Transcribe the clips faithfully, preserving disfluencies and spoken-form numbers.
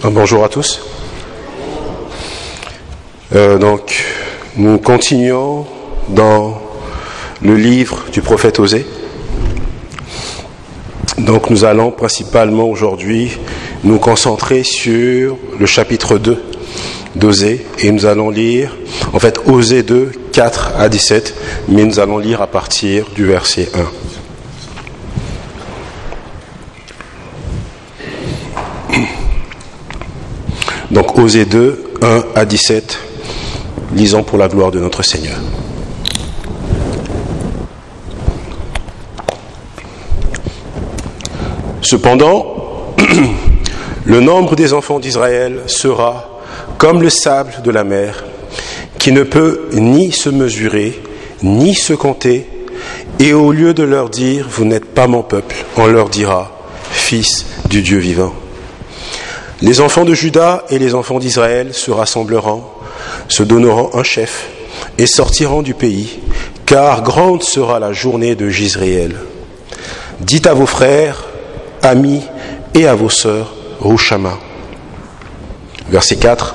Bonjour à tous. Euh, donc, nous continuons dans le livre du prophète Osée. Donc, nous allons principalement aujourd'hui nous concentrer sur le chapitre deux d'Osée et nous allons lire, en fait, Osée deux, quatre à dix-sept, mais nous allons lire à partir du verset un. Donc Osée deux, un à dix-sept, lisons pour la gloire de notre Seigneur. Cependant, le nombre des enfants d'Israël sera comme le sable de la mer, qui ne peut ni se mesurer, ni se compter, et au lieu de leur dire « Vous n'êtes pas mon peuple », on leur dira « Fils du Dieu vivant ». Les enfants de Juda et les enfants d'Israël se rassembleront, se donneront un chef et sortiront du pays, car grande sera la journée de Jisraël. Dites à vos frères, amis et à vos sœurs, Rouchama. Verset quatre.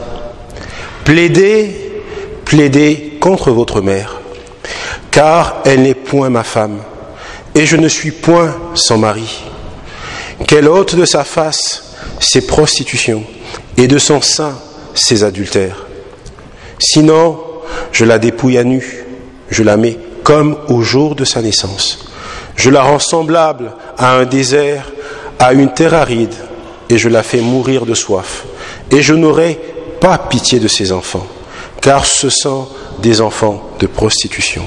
Plaidez, plaidez contre votre mère, car elle n'est point ma femme, et je ne suis point son mari. Qu'elle ôte de sa face ses prostitutions, et de son sein ses adultères. Sinon, je la dépouille à nu, je la mets comme au jour de sa naissance. Je la rends semblable à un désert, à une terre aride, et je la fais mourir de soif. Et je n'aurai pas pitié de ses enfants, car ce sont des enfants de prostitution.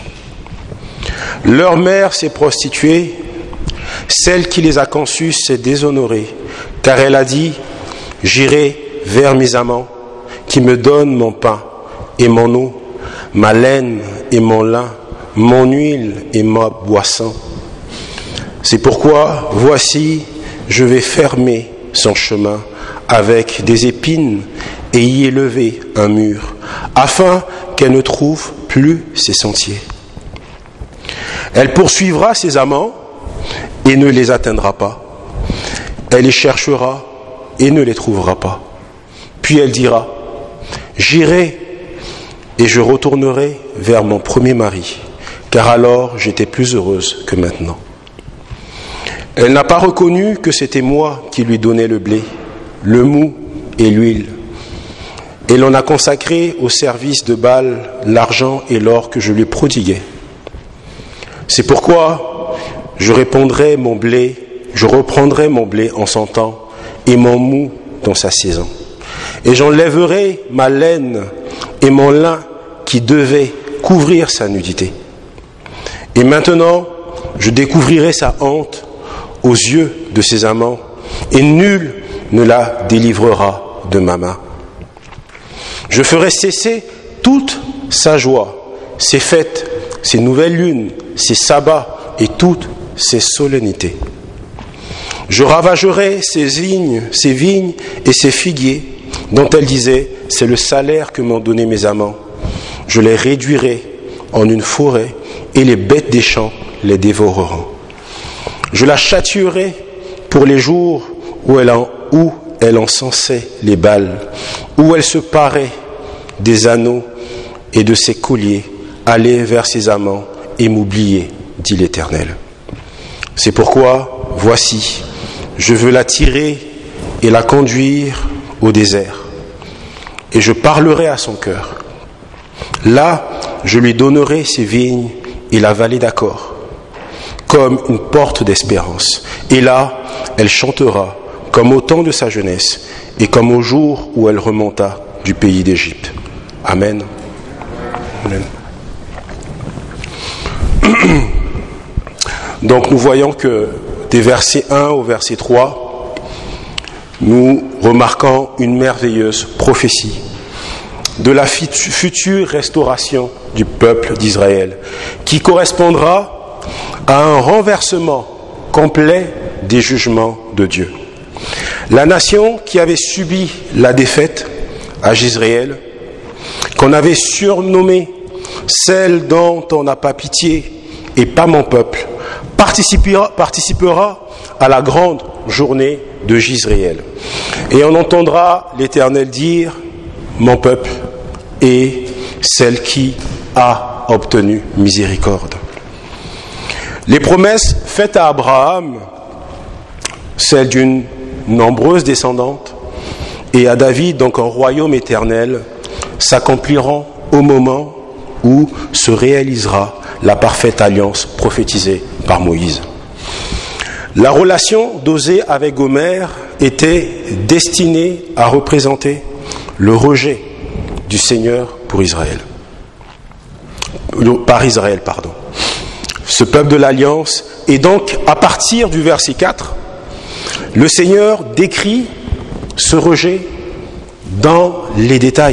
Leur mère s'est prostituée, celle qui les a conçus s'est déshonorée, car elle a dit, j'irai vers mes amants, qui me donnent mon pain et mon eau, ma laine et mon lin, mon huile et ma boisson. C'est pourquoi, voici, je vais fermer son chemin avec des épines et y élever un mur, afin qu'elle ne trouve plus ses sentiers. Elle poursuivra ses amants et ne les atteindra pas. Elle les cherchera et ne les trouvera pas. Puis elle dira, j'irai et je retournerai vers mon premier mari, car alors j'étais plus heureuse que maintenant. Elle n'a pas reconnu que c'était moi qui lui donnais le blé, le mou et l'huile. Et l'on a consacré au service de Baal l'argent et l'or que je lui prodiguais. C'est pourquoi je répondrai mon blé, je reprendrai mon blé en son temps et mon mou dans sa saison. Et j'enlèverai ma laine et mon lin qui devaient couvrir sa nudité. Et maintenant, je découvrirai sa honte aux yeux de ses amants, et nul ne la délivrera de ma main. Je ferai cesser toute sa joie, ses fêtes, ses nouvelles lunes, ses sabbats et toutes ses solennités. Je ravagerai ses vignes, ses vignes et ses figuiers, dont elle disait, c'est le salaire que m'ont donné mes amants. Je les réduirai en une forêt, et les bêtes des champs les dévoreront. Je la châtierai pour les jours où elle, en, où elle encensait les Baals, où elle se parait des anneaux et de ses colliers, aller vers ses amants et m'oublier, dit l'Éternel. C'est pourquoi, voici, je veux la tirer et la conduire au désert, et je parlerai à son cœur. Là, je lui donnerai ses vignes et la vallée d'Accor, comme une porte d'espérance. Et là, elle chantera comme au temps de sa jeunesse et comme au jour où elle remonta du pays d'Égypte. Amen. Amen. Donc nous voyons que des versets un au verset trois, nous remarquons une merveilleuse prophétie de la future restauration du peuple d'Israël, qui correspondra à un renversement complet des jugements de Dieu. La nation qui avait subi la défaite à Jisraël, qu'on avait surnommée celle dont on n'a pas pitié et pas mon peuple, participera, participera à la grande journée de Jisraël. Et on entendra l'Éternel dire, mon peuple est celle qui a obtenu miséricorde. Les promesses faites à Abraham, celles d'une nombreuse descendante, et à David, donc un royaume éternel, s'accompliront au moment où se réalisera la parfaite alliance prophétisée par Moïse. La relation d'Osée avec Gomère était destinée à représenter le rejet du Seigneur pour Israël. Par Israël, pardon. Ce peuple de l'Alliance, et donc à partir du verset quatre, le Seigneur décrit ce rejet dans les détails.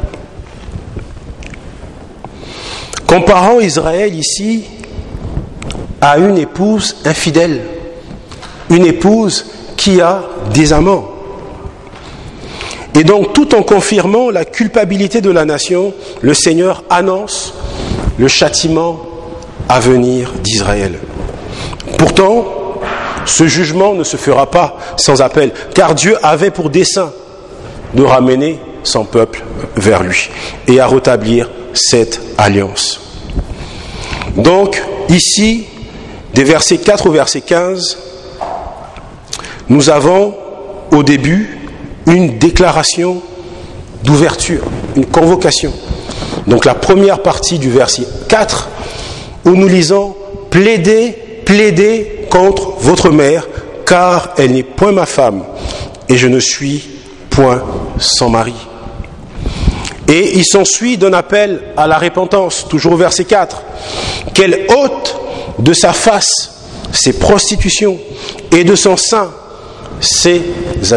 Comparant Israël ici à une épouse infidèle, une épouse qui a des amants. Et donc, tout en confirmant la culpabilité de la nation, le Seigneur annonce le châtiment à venir d'Israël. Pourtant, ce jugement ne se fera pas sans appel, car Dieu avait pour dessein de ramener son peuple vers lui et à rétablir cette alliance. Donc, ici, des versets quatre au verset quinze, nous avons au début une déclaration d'ouverture, une convocation. Donc la première partie du verset quatre, où nous lisons « Plaidez, plaidez contre votre mère, car elle n'est point ma femme, et je ne suis point son mari. » Et il s'ensuit d'un appel à la repentance, toujours au verset quatre. « Qu'elle ôte de sa face ses prostitutions, et de son sein ses adultères. »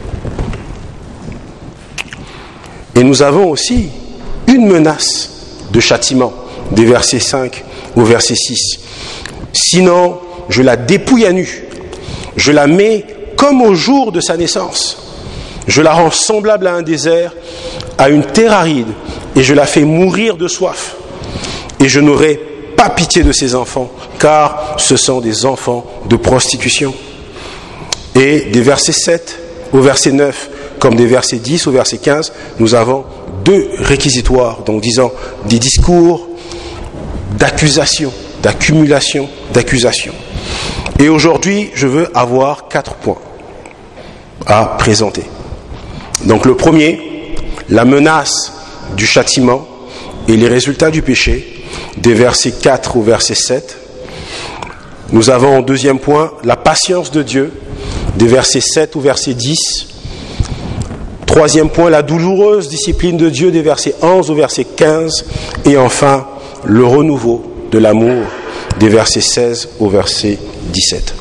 Et nous avons aussi une menace de châtiment, des versets cinq au verset six. « Sinon, je la dépouille à nu, je la mets comme au jour de sa naissance, je la rends semblable à un désert, à une terre aride, et je la fais mourir de soif. Et je n'aurai pas pitié de ses enfants, car ce sont des enfants de prostitution. » Et des versets sept au verset neuf, comme des versets dix au verset quinze, nous avons deux réquisitoires, donc disons des discours d'accusation, d'accumulation, d'accusation. Et aujourd'hui, je veux avoir quatre points à présenter. Donc le premier, la menace du châtiment et les résultats du péché, des versets quatre au verset sept. Nous avons en deuxième point la patience de Dieu, des versets sept au verset dix. Troisième point, la douloureuse discipline de Dieu, des versets onze au verset quinze. Et enfin, le renouveau de l'amour, des versets seize au verset dix-sept.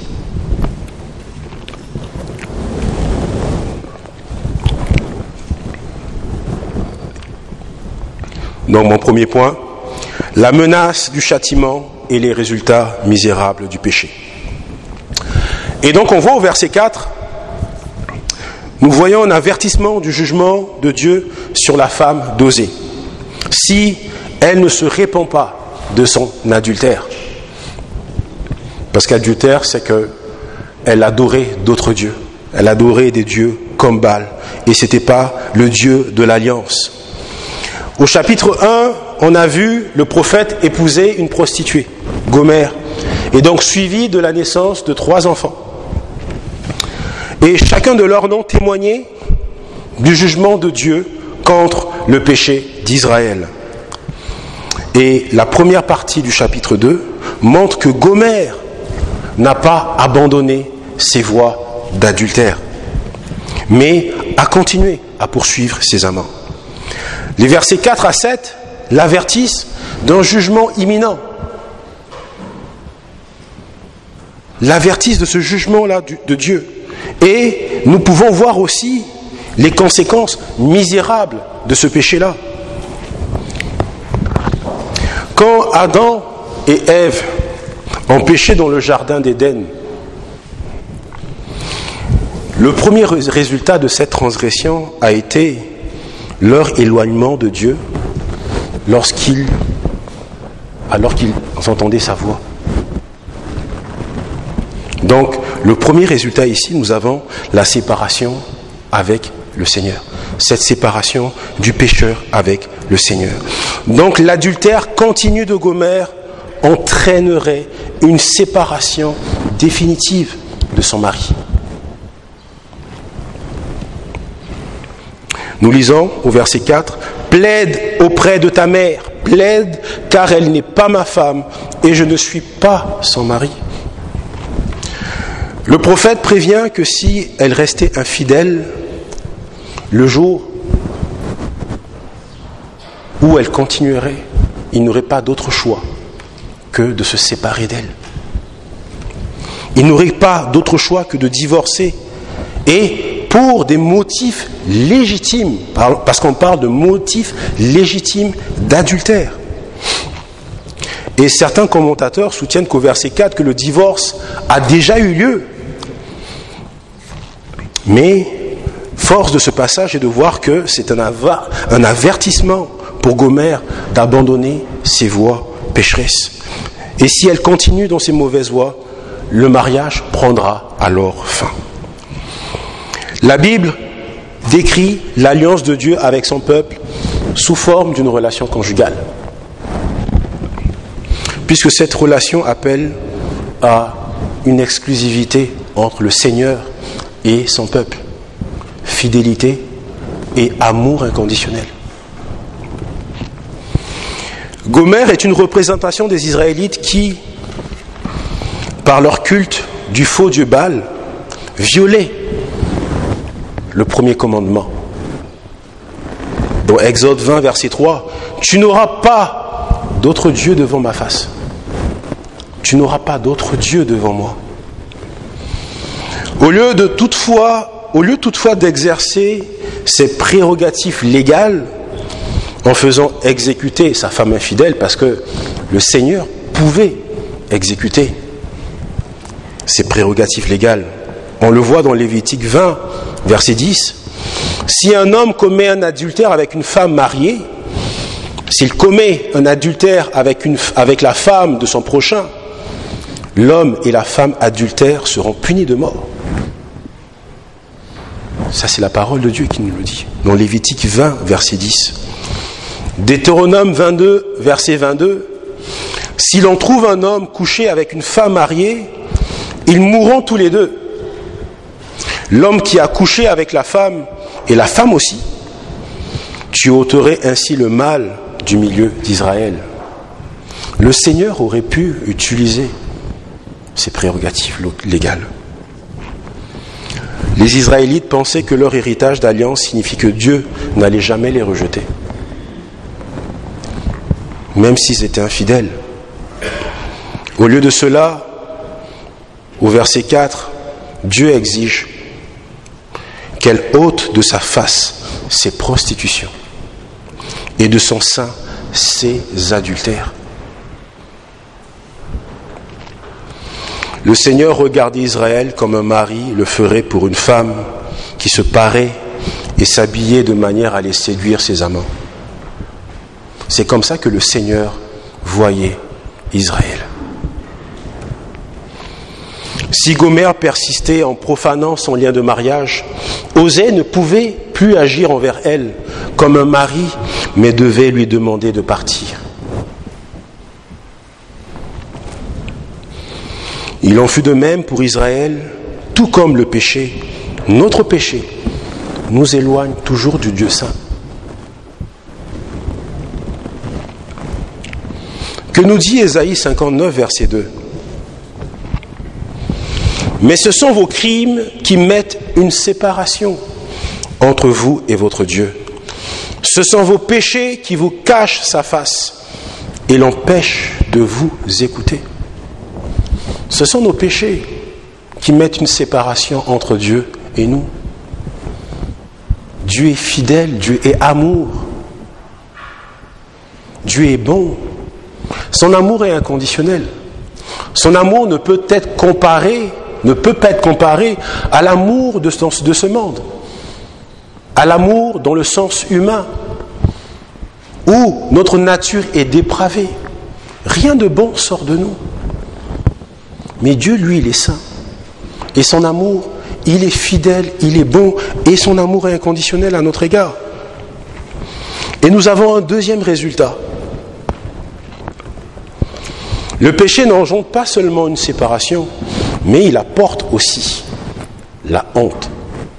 Donc mon premier point, la menace du châtiment et les résultats misérables du péché. Et donc on voit au verset quatre, nous voyons un avertissement du jugement de Dieu sur la femme d'Osée, si elle ne se répand pas de son adultère. Parce qu'adultère, c'est qu'elle adorait d'autres dieux. Elle adorait des dieux comme Baal. Et ce n'était pas le Dieu de l'Alliance. Au chapitre un, on a vu le prophète épouser une prostituée, Gomère, et donc suivi de la naissance de trois enfants. Et chacun de leurs noms témoignait du jugement de Dieu contre le péché d'Israël. Et la première partie du chapitre deux montre que Gomère n'a pas abandonné ses voies d'adultère, mais a continué à poursuivre ses amants. Les versets quatre à sept l'avertissent d'un jugement imminent. L'avertissent de ce jugement-là de Dieu. Et nous pouvons voir aussi les conséquences misérables de ce péché-là. Quand Adam et Ève ont péché dans le jardin d'Éden, le premier résultat de cette transgression a été leur éloignement de Dieu lorsqu'ils, alors qu'ils entendaient sa voix. Donc, le premier résultat ici, nous avons la séparation avec le Seigneur. Cette séparation du pécheur avec le Seigneur. Donc, l'adultère continu de Gomer entraînerait une séparation définitive de son mari. Nous lisons au verset quatre, « Plaide auprès de ta mère, plaide, car elle n'est pas ma femme, et je ne suis pas son mari. » Le prophète prévient que si elle restait infidèle, le jour où elle continuerait, il n'aurait pas d'autre choix que de se séparer d'elle. Il n'aurait pas d'autre choix que de divorcer. Et pour des motifs légitimes, parce qu'on parle de motifs légitimes d'adultère. Et certains commentateurs soutiennent qu'au verset quatre, que le divorce a déjà eu lieu. Mais force de ce passage est de voir que c'est un, ava- un avertissement pour Gomer d'abandonner ses voies pécheresses. Et si elle continue dans ses mauvaises voies, le mariage prendra alors fin. La Bible décrit l'alliance de Dieu avec son peuple sous forme d'une relation conjugale. Puisque cette relation appelle à une exclusivité entre le Seigneur et son peuple, fidélité et amour inconditionnel. Gomer est une représentation des Israélites qui, par leur culte du faux dieu Baal, violaient le premier commandement. Dans Exode vingt, verset trois, « Tu n'auras pas d'autre Dieu devant ma face. Tu n'auras pas d'autre Dieu devant moi. » Au lieu de toutefois, au lieu toutefois d'exercer ses prérogatives légales en faisant exécuter sa femme infidèle, parce que le Seigneur pouvait exécuter ses prérogatives légales. On le voit dans Lévitique vingt, verset dix. Si un homme commet un adultère avec une femme mariée, s'il commet un adultère avec, une, avec la femme de son prochain, l'homme et la femme adultères seront punis de mort. Ça, c'est la parole de Dieu qui nous le dit. Dans Lévitique vingt, verset dix. Deutéronome vingt-deux, verset vingt-deux. Si l'on trouve un homme couché avec une femme mariée, ils mourront tous les deux. L'homme qui a couché avec la femme et la femme aussi, tu ôterais ainsi le mal du milieu d'Israël. Le Seigneur aurait pu utiliser ses prérogatives légales. Les Israélites pensaient que leur héritage d'alliance signifie que Dieu n'allait jamais les rejeter, même s'ils étaient infidèles. Au lieu de cela, au verset quatre, Dieu exige qu'elle ôte de sa face ses prostitutions et de son sein ses adultères. Le Seigneur regardait Israël comme un mari le ferait pour une femme qui se parait et s'habillait de manière à aller séduire ses amants. C'est comme ça que le Seigneur voyait Israël. Si Gomer persistait en profanant son lien de mariage, Osée ne pouvait plus agir envers elle comme un mari, mais devait lui demander de partir. Il en fut de même pour Israël, tout comme le péché, notre péché, nous éloigne toujours du Dieu saint. Que nous dit Ésaïe cinquante-neuf, verset deux ? Mais ce sont vos crimes qui mettent une séparation entre vous et votre Dieu. Ce sont vos péchés qui vous cachent sa face et l'empêchent de vous écouter. Ce sont nos péchés qui mettent une séparation entre Dieu et nous. Dieu est fidèle, Dieu est amour. Dieu est bon. Son amour est inconditionnel. Son amour ne peut être comparé, ne peut pas être comparé à l'amour de ce, de ce monde, à l'amour dans le sens humain, où notre nature est dépravée. Rien de bon sort de nous. Mais Dieu, lui, il est saint. Et son amour, il est fidèle, il est bon, et son amour est inconditionnel à notre égard. Et nous avons un deuxième résultat. Le péché n'engendre pas seulement une séparation, mais il apporte aussi la honte.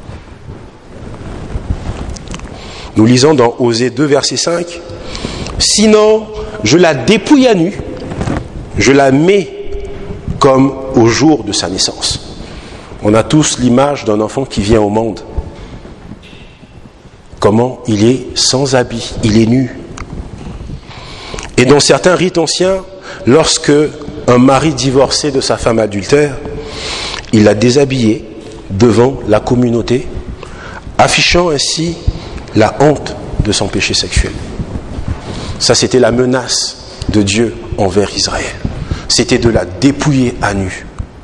Nous lisons dans Osée deux, verset cinq, « Sinon, je la dépouille à nu, je la mets comme au jour de sa naissance. » On a tous l'image d'un enfant qui vient au monde. Comment il est sans habit, il est nu. Et dans certains rites anciens, lorsque un mari divorçait de sa femme adultère, il la déshabillait devant la communauté, affichant ainsi la honte de son péché sexuel. Ça, c'était la menace de Dieu envers Israël. C'était de la dépouiller à nu.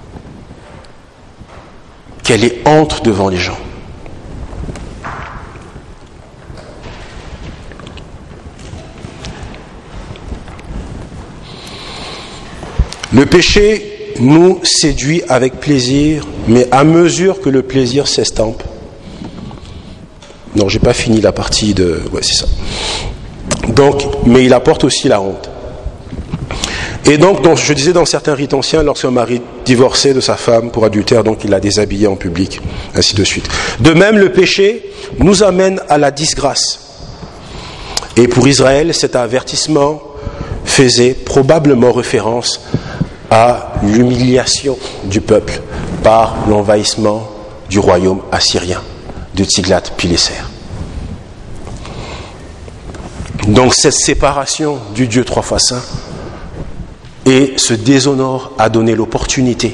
Qu'elle ait honte devant les gens. Le péché nous séduit avec plaisir, mais à mesure que le plaisir s'estompe. Non, j'ai pas fini la partie de... Ouais, c'est ça. Donc, mais il apporte aussi la honte. Et donc, donc, je disais dans certains rites anciens, lorsqu'un mari divorçait de sa femme pour adultère, donc il la déshabillait en public, ainsi de suite. De même, le péché nous amène à la disgrâce. Et pour Israël, cet avertissement faisait probablement référence à l'humiliation du peuple par l'envahissement du royaume assyrien, de Tiglath-Pileser. Donc cette séparation du Dieu trois fois saint et ce déshonneur a donné l'opportunité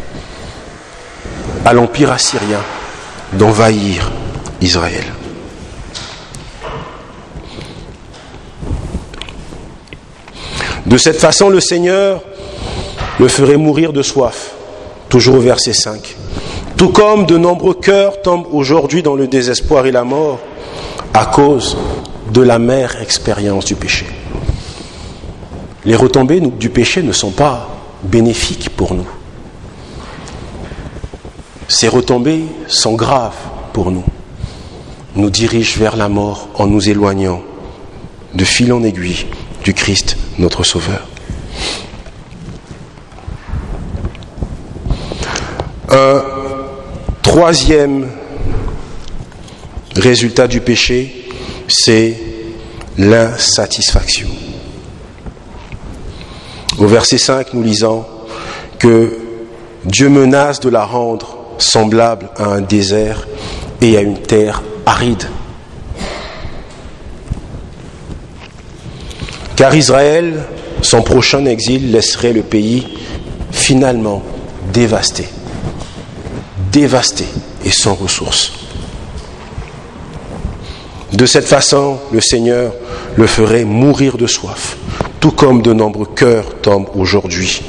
à l'Empire assyrien d'envahir Israël. De cette façon, le Seigneur le ferait mourir de soif, toujours au verset cinq. Tout comme de nombreux cœurs tombent aujourd'hui dans le désespoir et la mort à cause de l'amère expérience du péché. Les retombées du péché ne sont pas bénéfiques pour nous. Ces retombées sont graves pour nous, nous dirigent vers la mort en nous éloignant de fil en aiguille du Christ, notre Sauveur. Un troisième résultat du péché, c'est l'insatisfaction. Au verset cinq, nous lisons que Dieu menace de la rendre semblable à un désert et à une terre aride. Car Israël, son prochain exil, laisserait le pays finalement dévasté. Dévasté et sans ressources. De cette façon, le Seigneur le ferait mourir de soif, tout comme de nombreux cœurs tombent aujourd'hui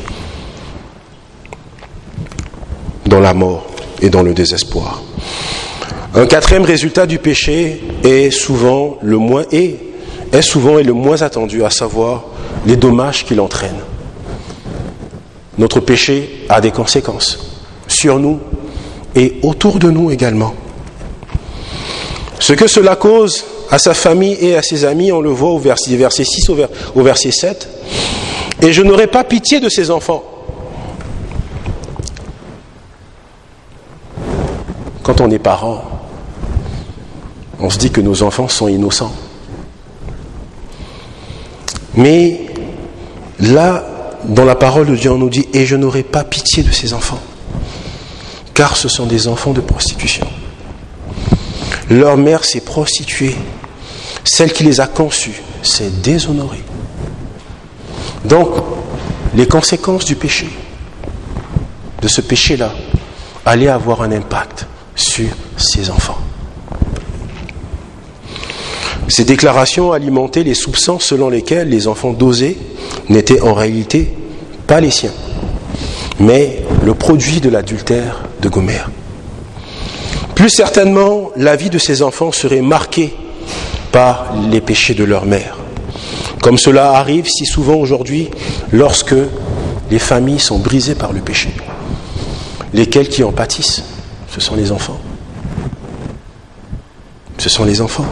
dans la mort et dans le désespoir. Un quatrième résultat du péché est souvent le moins et est souvent et le moins attendu, à savoir les dommages qu'il entraîne. Notre péché a des conséquences sur nous et autour de nous également. Ce que cela cause à sa famille et à ses amis, on le voit au verset, verset six au, ver, au verset sept. Et je n'aurai pas pitié de ses enfants. Quand on est parent, on se dit que nos enfants sont innocents. Mais là, dans la parole de Dieu, on nous dit « Et je n'aurai pas pitié de ses enfants ». Car ce sont des enfants de prostitution. Leur mère s'est prostituée. Celle qui les a conçus s'est déshonorée. Donc, les conséquences du péché, de ce péché-là, allaient avoir un impact sur ces enfants. Ces déclarations alimentaient les soupçons selon lesquels les enfants d'Osée n'étaient en réalité pas les siens, mais le produit de l'adultère de Gomère. Plus certainement, la vie de ces enfants serait marquée par les péchés de leur mère, comme cela arrive si souvent aujourd'hui lorsque les familles sont brisées par le péché. Lesquels qui en pâtissent? Ce sont les enfants. Ce sont les enfants.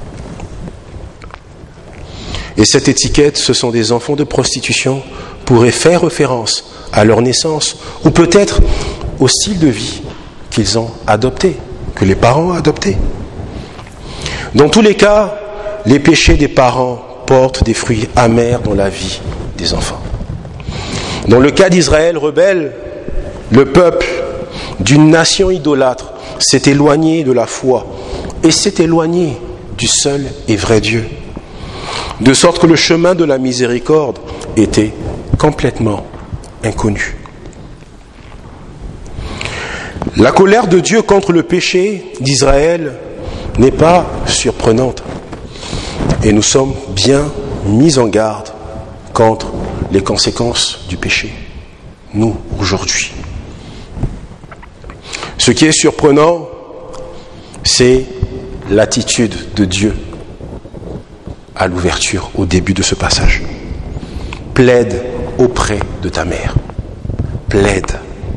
Et cette étiquette, ce sont des enfants de prostitution, pourrait faire référence à leur naissance, ou peut-être au style de vie qu'ils ont adopté, que les parents ont adopté. Dans tous les cas, les péchés des parents portent des fruits amers dans la vie des enfants. Dans le cas d'Israël rebelle, le peuple d'une nation idolâtre s'est éloigné de la foi et s'est éloigné du seul et vrai Dieu, de sorte que le chemin de la miséricorde était complètement inconnu. La colère de Dieu contre le péché d'Israël n'est pas surprenante et nous sommes bien mis en garde contre les conséquences du péché, nous, aujourd'hui. Ce qui est surprenant, c'est l'attitude de Dieu à l'ouverture, au début de ce passage. Plaide auprès de ta mère. Plaide.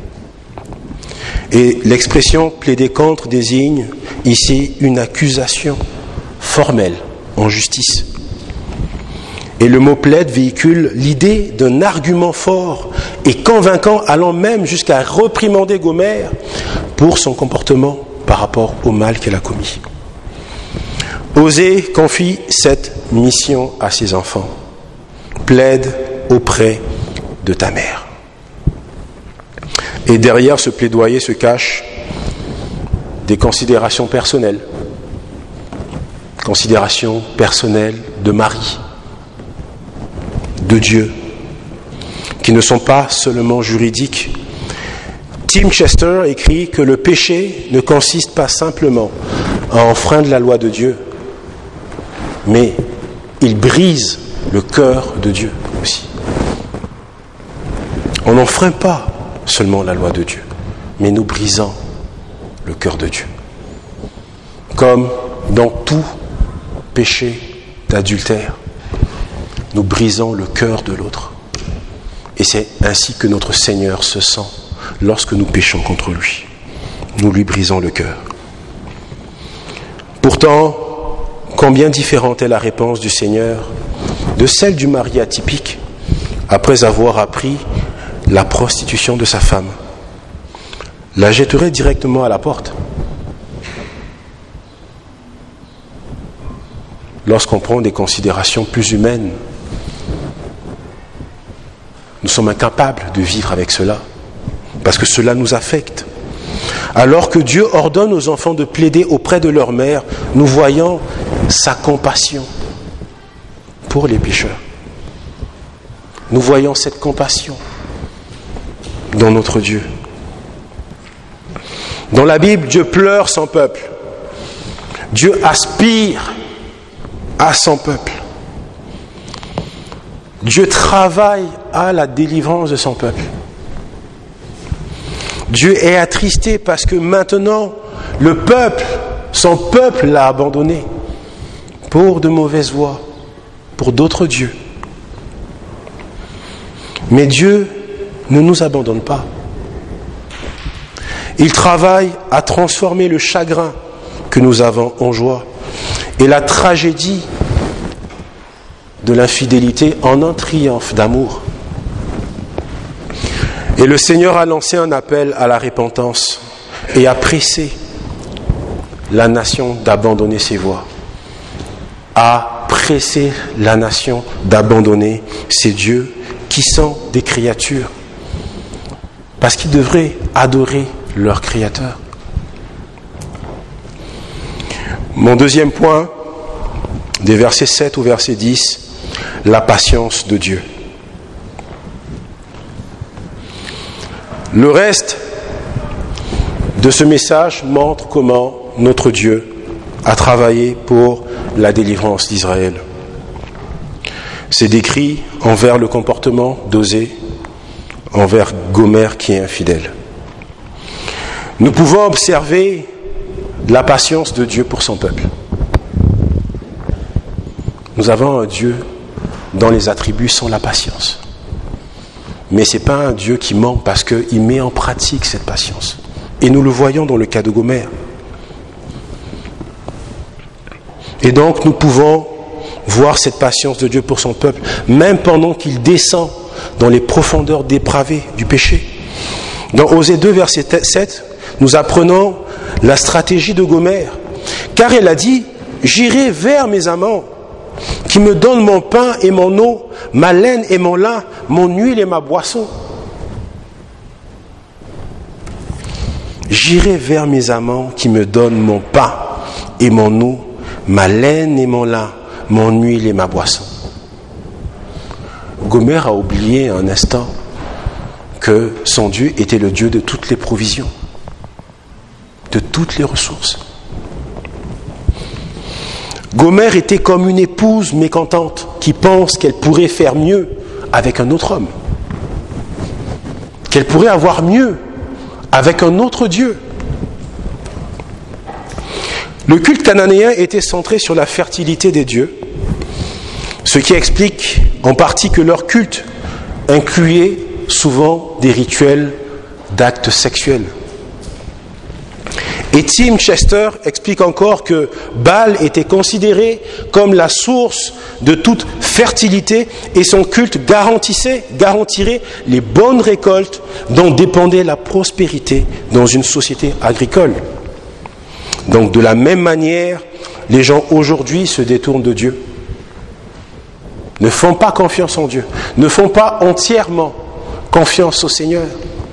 Et l'expression plaider contre désigne ici une accusation formelle en justice. Et le mot plaide véhicule l'idée d'un argument fort et convaincant, allant même jusqu'à réprimander Gomère pour son comportement par rapport au mal qu'elle a commis. Osée confie cette mission à ses enfants. Plaide auprès de ta mère. Et derrière ce plaidoyer se cachent des considérations personnelles. Considérations personnelles de Marie, de Dieu, qui ne sont pas seulement juridiques. Tim Chester écrit que le péché ne consiste pas simplement à enfreindre la loi de Dieu, mais il brise le cœur de Dieu aussi. On n'enfreint pas seulement la loi de Dieu, mais nous brisons le cœur de Dieu. Comme dans tout péché d'adultère, nous brisons le cœur de l'autre. Et c'est ainsi que notre Seigneur se sent lorsque nous péchons contre lui. Nous lui brisons le cœur. Pourtant, combien différente est la réponse du Seigneur de celle du mari atypique après avoir appris la prostitution de sa femme. La jetterait directement à la porte. Lorsqu'on prend des considérations plus humaines, nous sommes incapables de vivre avec cela, parce que cela nous affecte. Alors que Dieu ordonne aux enfants de plaider auprès de leur mère, nous voyons sa compassion pour les pécheurs. Nous voyons cette compassion dans notre Dieu. Dans la Bible, Dieu pleure son peuple. Dieu aspire à son peuple. Dieu travaille à la délivrance de son peuple. Dieu est attristé parce que maintenant, le peuple, son peuple l'a abandonné pour de mauvaises voies, pour d'autres dieux. Mais Dieu ne nous abandonne pas. Il travaille à transformer le chagrin que nous avons en joie et la tragédie de l'infidélité en un triomphe d'amour. Et le Seigneur a lancé un appel à la repentance et a pressé la nation d'abandonner ses voies, a pressé la nation d'abandonner ces dieux qui sont des créatures, parce qu'ils devraient adorer leur Créateur. Mon deuxième point, des versets sept au verset dix, la patience de Dieu. Le reste de ce message montre comment notre Dieu a travaillé pour la délivrance d'Israël. C'est décrit envers le comportement d'Osée, envers Gomère qui est infidèle. Nous pouvons observer la patience de Dieu pour son peuple. Nous avons un Dieu dont les attributs sont la patience. Mais ce n'est pas un Dieu qui ment parce qu'il met en pratique cette patience. Et nous le voyons dans le cas de Gomère. Et donc nous pouvons voir cette patience de Dieu pour son peuple, même pendant qu'il descend dans les profondeurs dépravées du péché. Dans Osée deux, verset sept, nous apprenons la stratégie de Gomère. Car elle a dit, « J'irai vers mes amants, qui me donnent mon pain et mon eau, ma laine et mon lin, mon huile et ma boisson. » J'irai vers mes amants qui me donnent mon pain et mon eau, ma laine et mon lin, mon huile et ma boisson. Gomère a oublié un instant que son Dieu était le Dieu de toutes les provisions, de toutes les ressources. Gomère était comme une épouse mécontente qui pense qu'elle pourrait faire mieux avec un autre homme, qu'elle pourrait avoir mieux avec un autre Dieu. Le culte cananéen était centré sur la fertilité des dieux, ce qui explique en partie que leur culte incluait souvent des rituels d'actes sexuels. Et Tim Chester explique encore que Baal était considéré comme la source de toute fertilité et son culte garantissait, garantirait les bonnes récoltes dont dépendait la prospérité dans une société agricole. Donc de la même manière, les gens aujourd'hui se détournent de Dieu, ne font pas confiance en Dieu, ne font pas entièrement confiance au Seigneur.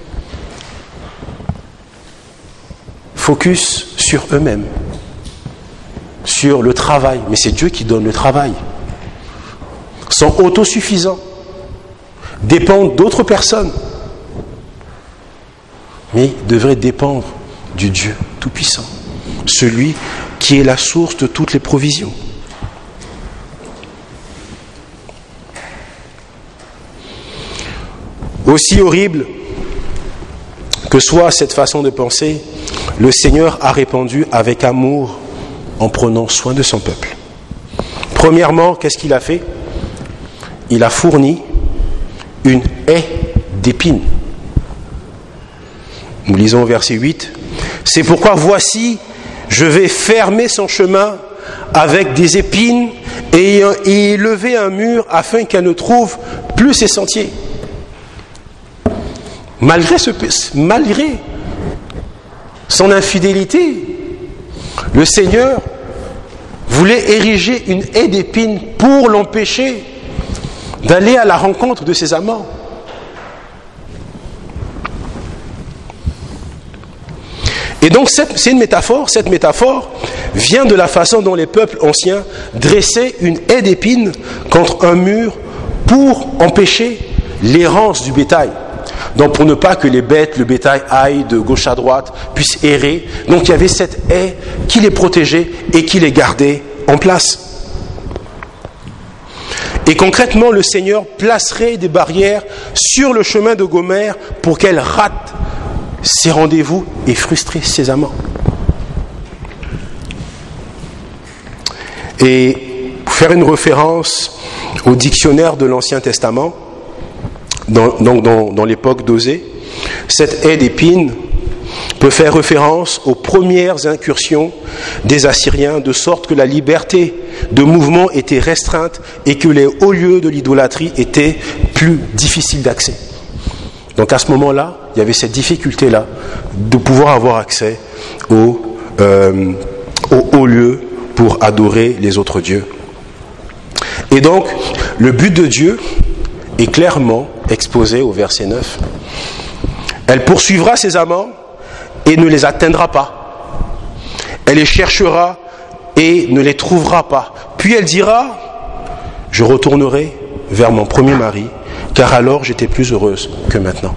Focus sur eux-mêmes, sur le travail, mais c'est Dieu qui donne le travail. Sont autosuffisants, dépendent d'autres personnes, mais devraient dépendre du Dieu Tout-Puissant, celui qui est la source de toutes les provisions. Aussi horrible que soit cette façon de penser, le Seigneur a répondu avec amour en prenant soin de son peuple. Premièrement, qu'est-ce qu'il a fait? Il a fourni une haie d'épines. Nous lisons au verset huit. « C'est pourquoi voici, je vais fermer son chemin avec des épines et y lever un mur afin qu'elle ne trouve plus ses sentiers. » Malgré, ce, malgré son infidélité, le Seigneur voulait ériger une haie d'épines pour l'empêcher d'aller à la rencontre de ses amants. Et donc c'est une métaphore, cette métaphore vient de la façon dont les peuples anciens dressaient une haie d'épines contre un mur pour empêcher l'errance du bétail. Donc pour ne pas que les bêtes, le bétail aille de gauche à droite, puissent errer. Donc il y avait cette haie qui les protégeait et qui les gardait en place. Et concrètement, le Seigneur placerait des barrières sur le chemin de Gomère pour qu'elle rate ses rendez-vous et frustrer ses amants. Et pour faire une référence au dictionnaire de l'Ancien Testament, Dans, donc dans, dans l'époque d'Osée, cette haie d'épines peut faire référence aux premières incursions des Assyriens, de sorte que la liberté de mouvement était restreinte et que les hauts lieux de l'idolâtrie étaient plus difficiles d'accès. Donc à ce moment-là, il y avait cette difficulté-là de pouvoir avoir accès aux, euh, aux hauts lieux pour adorer les autres dieux. Et donc, le but de Dieu est clairement exposé au verset neuf. Elle poursuivra ses amants et ne les atteindra pas. Elle les cherchera et ne les trouvera pas. Puis elle dira, je retournerai vers mon premier mari, car alors j'étais plus heureuse que maintenant.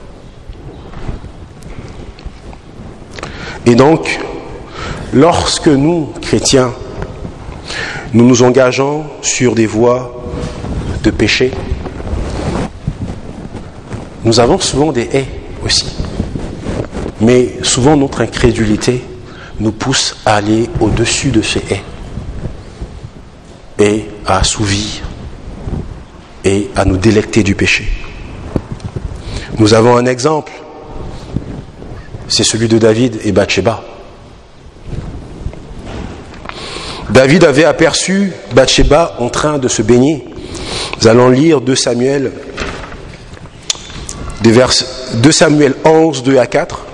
Et donc, lorsque nous, chrétiens, nous nous engageons sur des voies de péché, nous avons souvent des haies aussi. Mais souvent notre incrédulité nous pousse à aller au-dessus de ces haies et à assouvir et à nous délecter du péché. Nous avons un exemple, c'est celui de David et Bathsheba. David avait aperçu Bathsheba en train de se baigner. Nous allons lire deux Samuel, des versets, deux Samuel onze, deux à quatre.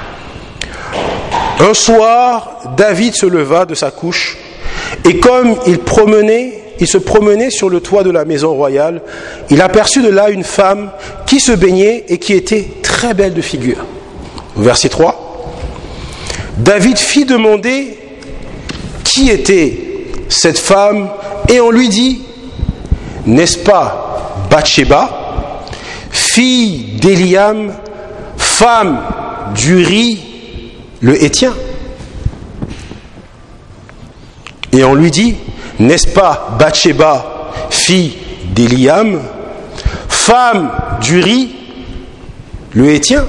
Un soir, David se leva de sa couche, et comme il promenait, il se promenait sur le toit de la maison royale, il aperçut de là une femme qui se baignait et qui était très belle de figure. Verset trois. David fit demander qui était cette femme, et on lui dit, n'est-ce pas Bathsheba, fille d'Éliam, femme d'Uri le Héthien? Et on lui dit, n'est-ce pas Bathsheba, fille d'Éliam, femme d'Uri le Héthien?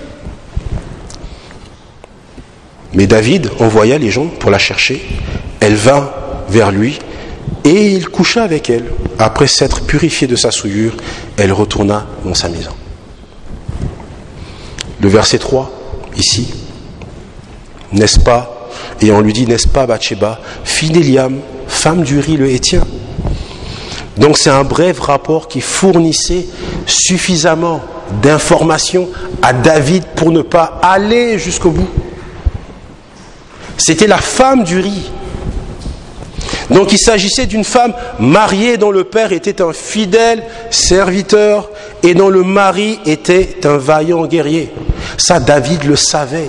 Mais David envoya les gens pour la chercher. Elle vint vers lui et il coucha avec elle. Après s'être purifié de sa souillure, elle retourna dans sa maison. Le verset trois, ici, n'est-ce pas? Et on lui dit, n'est-ce pas Bathsheba, fille d'Éliam, femme d'Uri le Héthien? Donc c'est un bref rapport qui fournissait suffisamment d'informations à David pour ne pas aller jusqu'au bout. C'était la femme d'Uri. Donc il s'agissait d'une femme mariée dont le père était un fidèle serviteur et dont le mari était un vaillant guerrier. Ça, David le savait.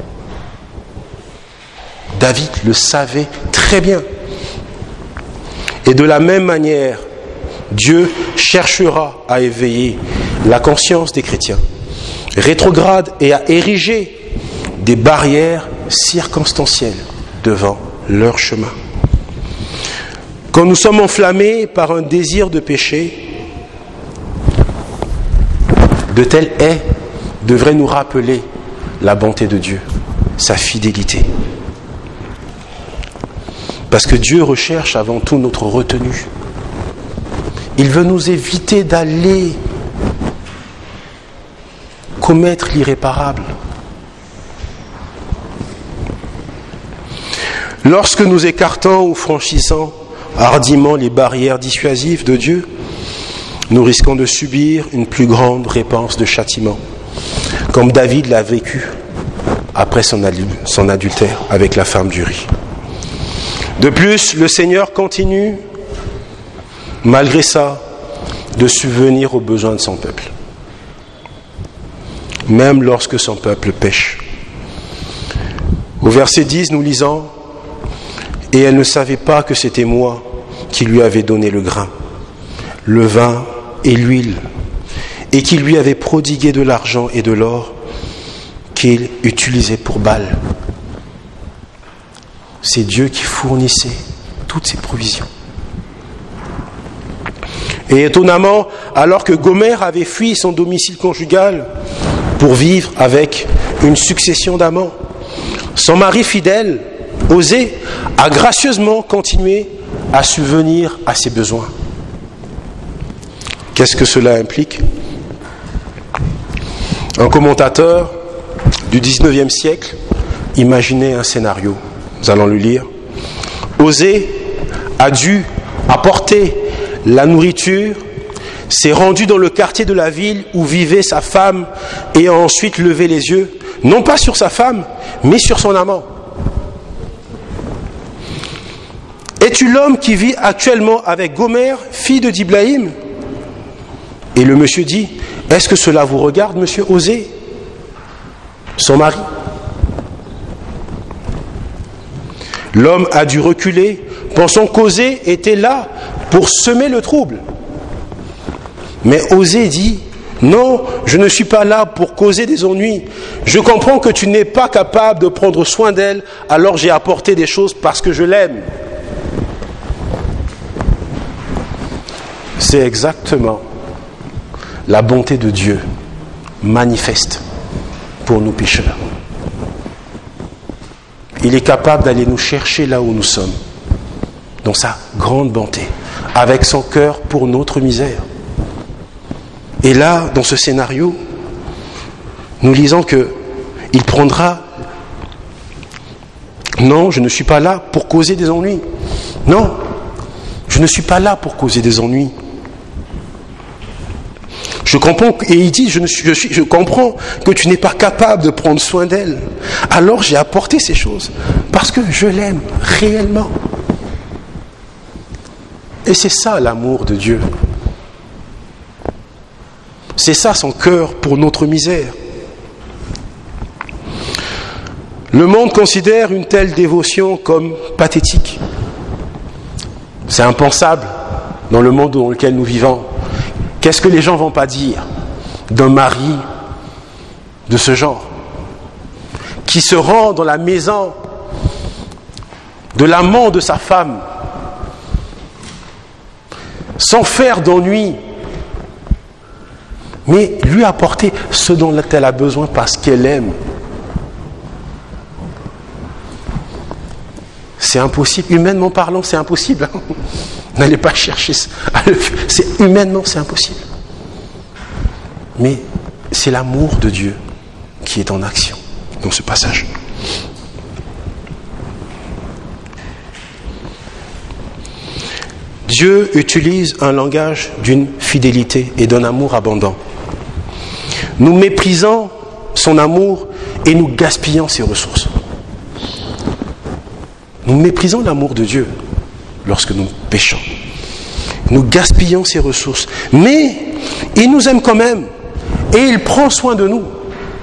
David le savait très bien. Et de la même manière, Dieu cherchera à éveiller la conscience des chrétiens rétrogrades et à ériger des barrières circonstancielles devant leur chemin. Quand nous sommes enflammés par un désir de péché, de tels haies devraient nous rappeler la bonté de Dieu, sa fidélité. Parce que Dieu recherche avant tout notre retenue. Il veut nous éviter d'aller commettre l'irréparable. Lorsque nous écartons ou franchissons hardiment les barrières dissuasives de Dieu, nous risquons de subir une plus grande réponse de châtiment, comme David l'a vécu après son, son adultère avec la femme d'Uri. De plus, le Seigneur continue, malgré ça, de subvenir aux besoins de son peuple, même lorsque son peuple pêche. Au verset dix, nous lisons, « Et elle ne savait pas que c'était moi qui lui avais donné le grain, le vin et l'huile, et qui lui avait prodigué de l'argent et de l'or qu'il utilisait pour Baal. » C'est Dieu qui fournissait toutes ces provisions. Et étonnamment, alors que Gomère avait fui son domicile conjugal pour vivre avec une succession d'amants, son mari fidèle, Osée, a gracieusement continué à subvenir à ses besoins. Qu'est-ce que cela implique? Un commentateur du dix-neuvième siècle imaginait un scénario. Nous allons le lire. Osée a dû apporter la nourriture, s'est rendu dans le quartier de la ville où vivait sa femme et a ensuite levé les yeux, non pas sur sa femme, mais sur son amant. Es-tu l'homme qui vit actuellement avec Gomère, fille de Diblaïm? Et le monsieur dit, est-ce que cela vous regarde, monsieur Osée, son mari? L'homme a dû reculer, pensant qu'Osée était là pour semer le trouble. Mais Osée dit, non, je ne suis pas là pour causer des ennuis. Je comprends que tu n'es pas capable de prendre soin d'elle, alors j'ai apporté des choses parce que je l'aime. C'est exactement la bonté de Dieu manifeste pour nous pécheurs. Il est capable d'aller nous chercher là où nous sommes, dans sa grande bonté, avec son cœur pour notre misère. Et là, dans ce scénario, nous lisons que il prendra... Non, je ne suis pas là pour causer des ennuis. Non, je ne suis pas là pour causer des ennuis. Je comprends, et il dit, je, ne suis, je, suis, je comprends que tu n'es pas capable de prendre soin d'elle. Alors j'ai apporté ces choses, parce que je l'aime réellement. Et c'est ça l'amour de Dieu. C'est ça son cœur pour notre misère. Le monde considère une telle dévotion comme pathétique. C'est impensable dans le monde dans lequel nous vivons. Qu'est-ce que les gens ne vont pas dire d'un mari de ce genre, qui se rend dans la maison de l'amant de sa femme, sans faire d'ennui, mais lui apporter ce dont elle a besoin parce qu'elle aime. C'est impossible, humainement parlant, c'est impossible. N'allez pas chercher à le faire. C'est humainement, c'est impossible. Mais c'est l'amour de Dieu qui est en action dans ce passage. Dieu utilise un langage d'une fidélité et d'un amour abondant. Nous méprisons son amour et nous gaspillons ses ressources. Nous méprisons l'amour de Dieu lorsque nous péchons. Nous gaspillons ses ressources. Mais il nous aime quand même et il prend soin de nous.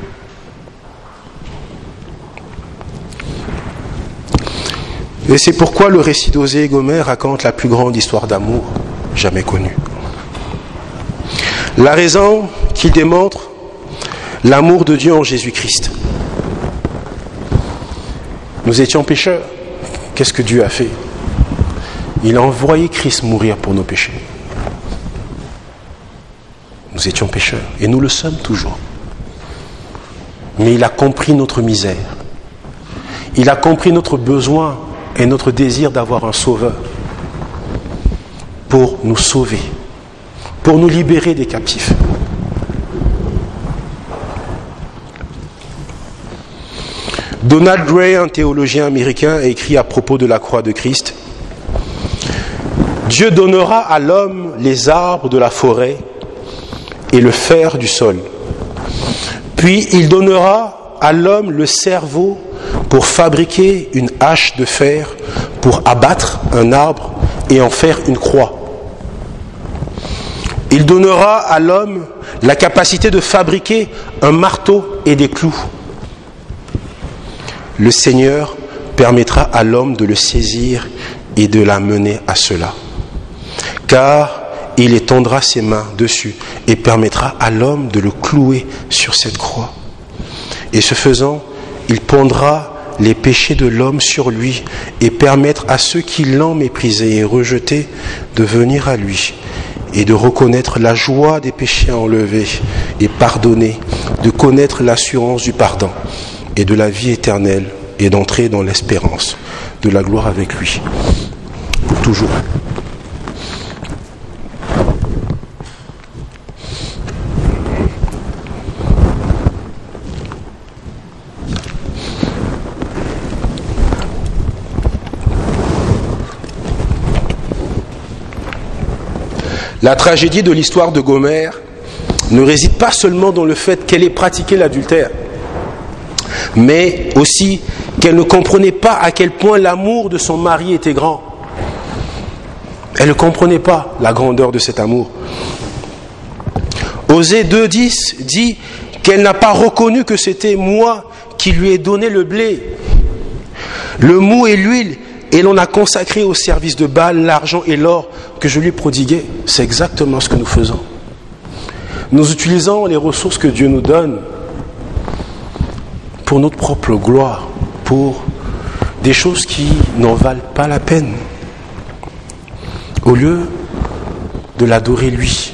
Et c'est pourquoi le récit d'Osée et Gomer raconte la plus grande histoire d'amour jamais connue. La raison qu'il démontre l'amour de Dieu en Jésus-Christ. Nous étions pécheurs. Qu'est-ce que Dieu a fait? Il a envoyé Christ mourir pour nos péchés. Nous étions pécheurs et nous le sommes toujours. Mais il a compris notre misère. Il a compris notre besoin et notre désir d'avoir un sauveur pour nous sauver, pour nous libérer des captifs. Donald Gray, un théologien américain, a écrit à propos de la croix de Christ: Dieu donnera à l'homme les arbres de la forêt et le fer du sol. Puis il donnera à l'homme le cerveau pour fabriquer une hache de fer, pour abattre un arbre et en faire une croix. Il donnera à l'homme la capacité de fabriquer un marteau et des clous. Le Seigneur permettra à l'homme de le saisir et de l'amener à cela. Car il étendra ses mains dessus et permettra à l'homme de le clouer sur cette croix. Et ce faisant, il pondra les péchés de l'homme sur lui et permettre à ceux qui l'ont méprisé et rejeté de venir à lui et de reconnaître la joie des péchés enlevés et pardonnés, de connaître l'assurance du pardon et de la vie éternelle et d'entrer dans l'espérance de la gloire avec lui pour toujours. La tragédie de l'histoire de Gomer ne réside pas seulement dans le fait qu'elle ait pratiqué l'adultère, mais aussi qu'elle ne comprenait pas à quel point l'amour de son mari était grand. Elle ne comprenait pas la grandeur de cet amour. Osée deux dix dit qu'elle n'a pas reconnu que c'était moi qui lui ai donné le blé, le mou et l'huile, et l'on a consacré au service de Baal l'argent et l'or que je lui prodiguais. C'est exactement ce que nous faisons. Nous utilisons les ressources que Dieu nous donne pour notre propre gloire, pour des choses qui n'en valent pas la peine, au lieu de l'adorer lui.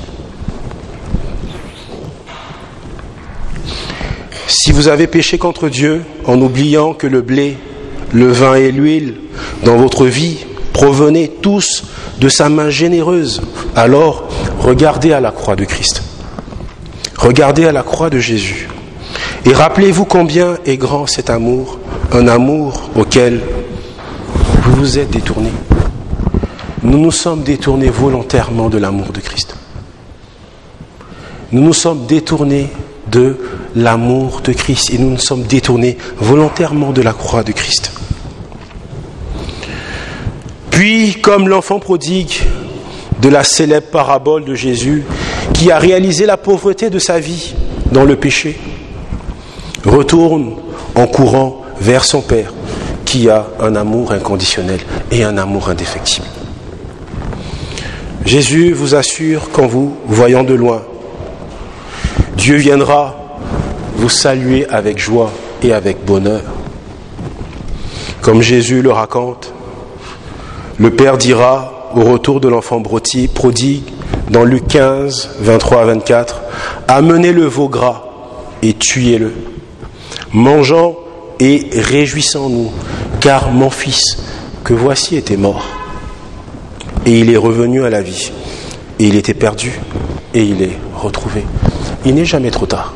Si vous avez péché contre Dieu en oubliant que le blé, le vin et l'huile dans votre vie provenaient tous de sa main généreuse, alors regardez à la croix de Christ. Regardez à la croix de Jésus Et rappelez-vous combien est grand cet amour, un amour auquel vous vous êtes détournés. Nous nous sommes détournés volontairement de l'amour de Christ. Nous nous sommes détournés de l'amour de Christ et nous nous sommes détournés volontairement de la croix de Christ. Puis, comme l'enfant prodigue de la célèbre parabole de Jésus, qui a réalisé la pauvreté de sa vie dans le péché, retourne en courant vers son Père, qui a un amour inconditionnel et un amour indéfectible. Jésus vous assure qu'en vous voyant de loin, Dieu viendra vous saluer avec joie et avec bonheur. Comme Jésus le raconte, le Père dira au retour de l'enfant prodigue, dans Luc quinze, vingt-trois à vingt-quatre, « Amenez le veau gras et tuez-le. Mangeons et réjouissons-nous, car mon fils, que voici, était mort. Et il est revenu à la vie. Et il était perdu, et il est retrouvé. » Il n'est jamais trop tard.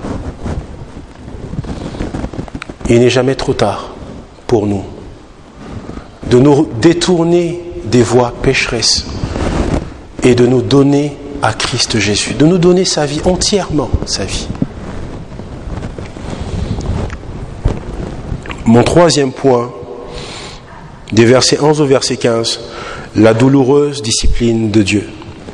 Il n'est jamais trop tard pour nous de nous détourner des voies pécheresses et de nous donner à Christ Jésus, de nous donner sa vie, entièrement sa vie. Mon troisième point, des versets onze au verset quinze, la douloureuse discipline de Dieu.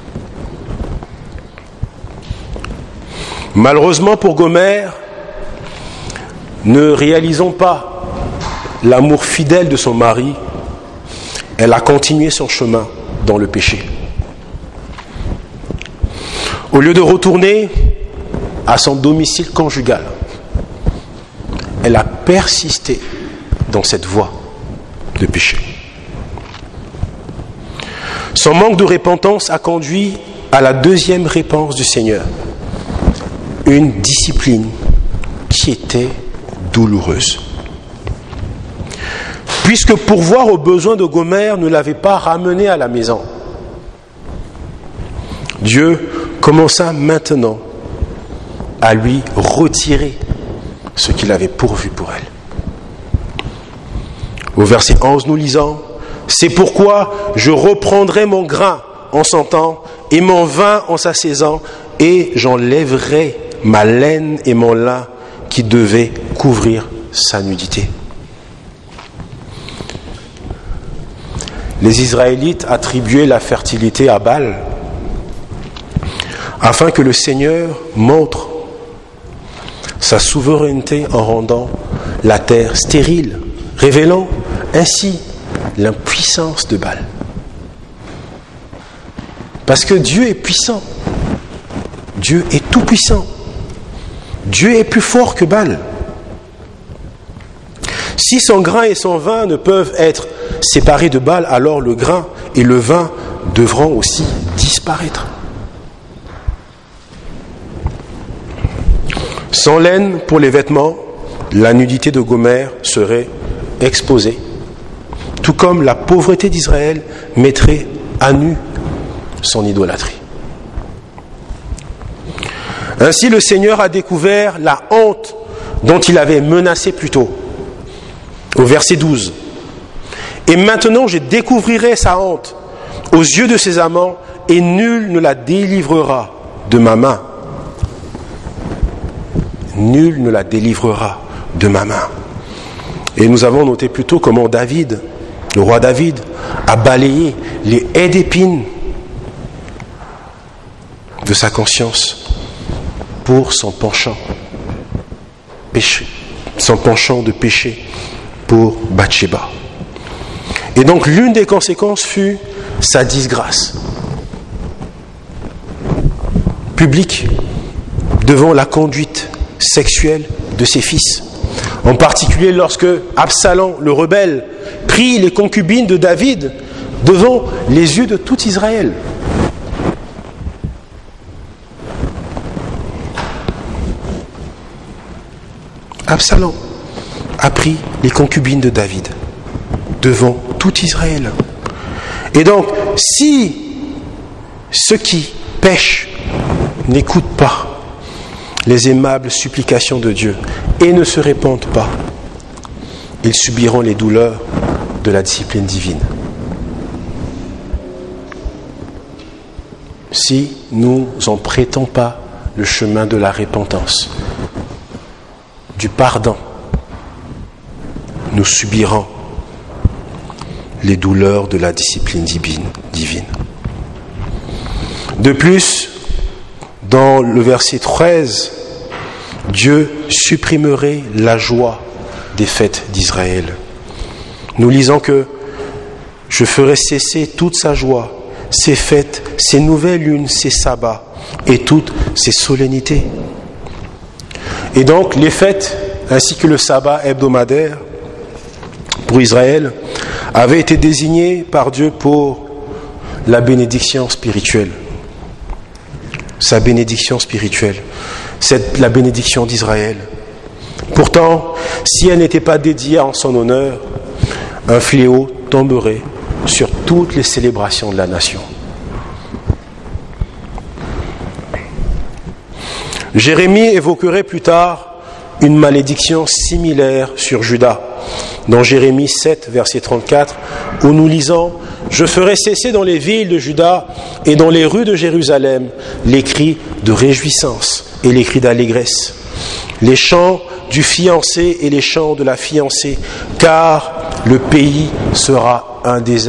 Malheureusement pour Gomère, ne réalisant pas l'amour fidèle de son mari, elle a continué son chemin dans le péché. Au lieu de retourner à son domicile conjugal, elle a persisté dans cette voie de péché. Son manque de repentance a conduit à la deuxième réponse du Seigneur, une discipline qui était douloureuse. Puisque pourvoir aux besoins de Gomère ne l'avait pas ramené à la maison, Dieu commença maintenant à lui retirer ce qu'il avait pourvu pour elle. Au verset onze, nous lisons « C'est pourquoi je reprendrai mon grain en son temps et mon vin en sa saison, et j'enlèverai ma laine et mon lin qui devaient couvrir sa nudité. » Les Israélites attribuaient la fertilité à Baal afin que le Seigneur montre sa souveraineté en rendant la terre stérile, révélant ainsi l'impuissance de Baal. Parce que Dieu est puissant. Dieu est tout puissant. Dieu est plus fort que Baal. Si son grain et son vin ne peuvent être séparés de Baal, alors le grain et le vin devront aussi disparaître. Sans laine pour les vêtements, la nudité de Gomère serait exposée, tout comme la pauvreté d'Israël mettrait à nu son idolâtrie. Ainsi, le Seigneur a découvert la honte dont il avait menacé plus tôt, au verset douze. « Et maintenant je découvrirai sa honte aux yeux de ses amants, et nul ne la délivrera de ma main. » Nul ne la délivrera de ma main. Et nous avons noté plus tôt comment David, le roi David, a balayé les haies d'épines de sa conscience pour son penchant péché, son penchant de péché pour Bathsheba. Et donc l'une des conséquences fut sa disgrâce publique devant la conduite sexuelle de ses fils. En particulier lorsque Absalom, le rebelle, prit les concubines de David devant les yeux de tout Israël. Absalom a pris les concubines de David devant tout Israël. Et donc, si ceux qui pêchent n'écoutent pas les aimables supplications de Dieu et ne se répandent pas, ils subiront les douleurs de la discipline divine. Si nous n'empruntons pas le chemin de la repentance, du pardon, nous subirons les douleurs de la discipline divine. De plus, dans le verset treize, Dieu supprimerait la joie des fêtes d'Israël. Nous lisons que « Je ferai cesser toute sa joie, ses fêtes, ses nouvelles lunes, ses sabbats et toutes ses solennités. » Et donc, les fêtes, ainsi que le sabbat hebdomadaire pour Israël, avaient été désignés par Dieu pour la bénédiction spirituelle. Sa bénédiction spirituelle, c'est la bénédiction d'Israël. Pourtant, si elle n'était pas dédiée en son honneur, un fléau tomberait sur toutes les célébrations de la nation. Jérémie évoquerait plus tard une malédiction similaire sur Juda, dans Jérémie sept, verset trente-quatre, où nous lisons « Je ferai cesser dans les villes de Juda et dans les rues de Jérusalem les cris de réjouissance et les cris d'allégresse, les chants du fiancé et les chants de la fiancée, car le pays sera un désert. »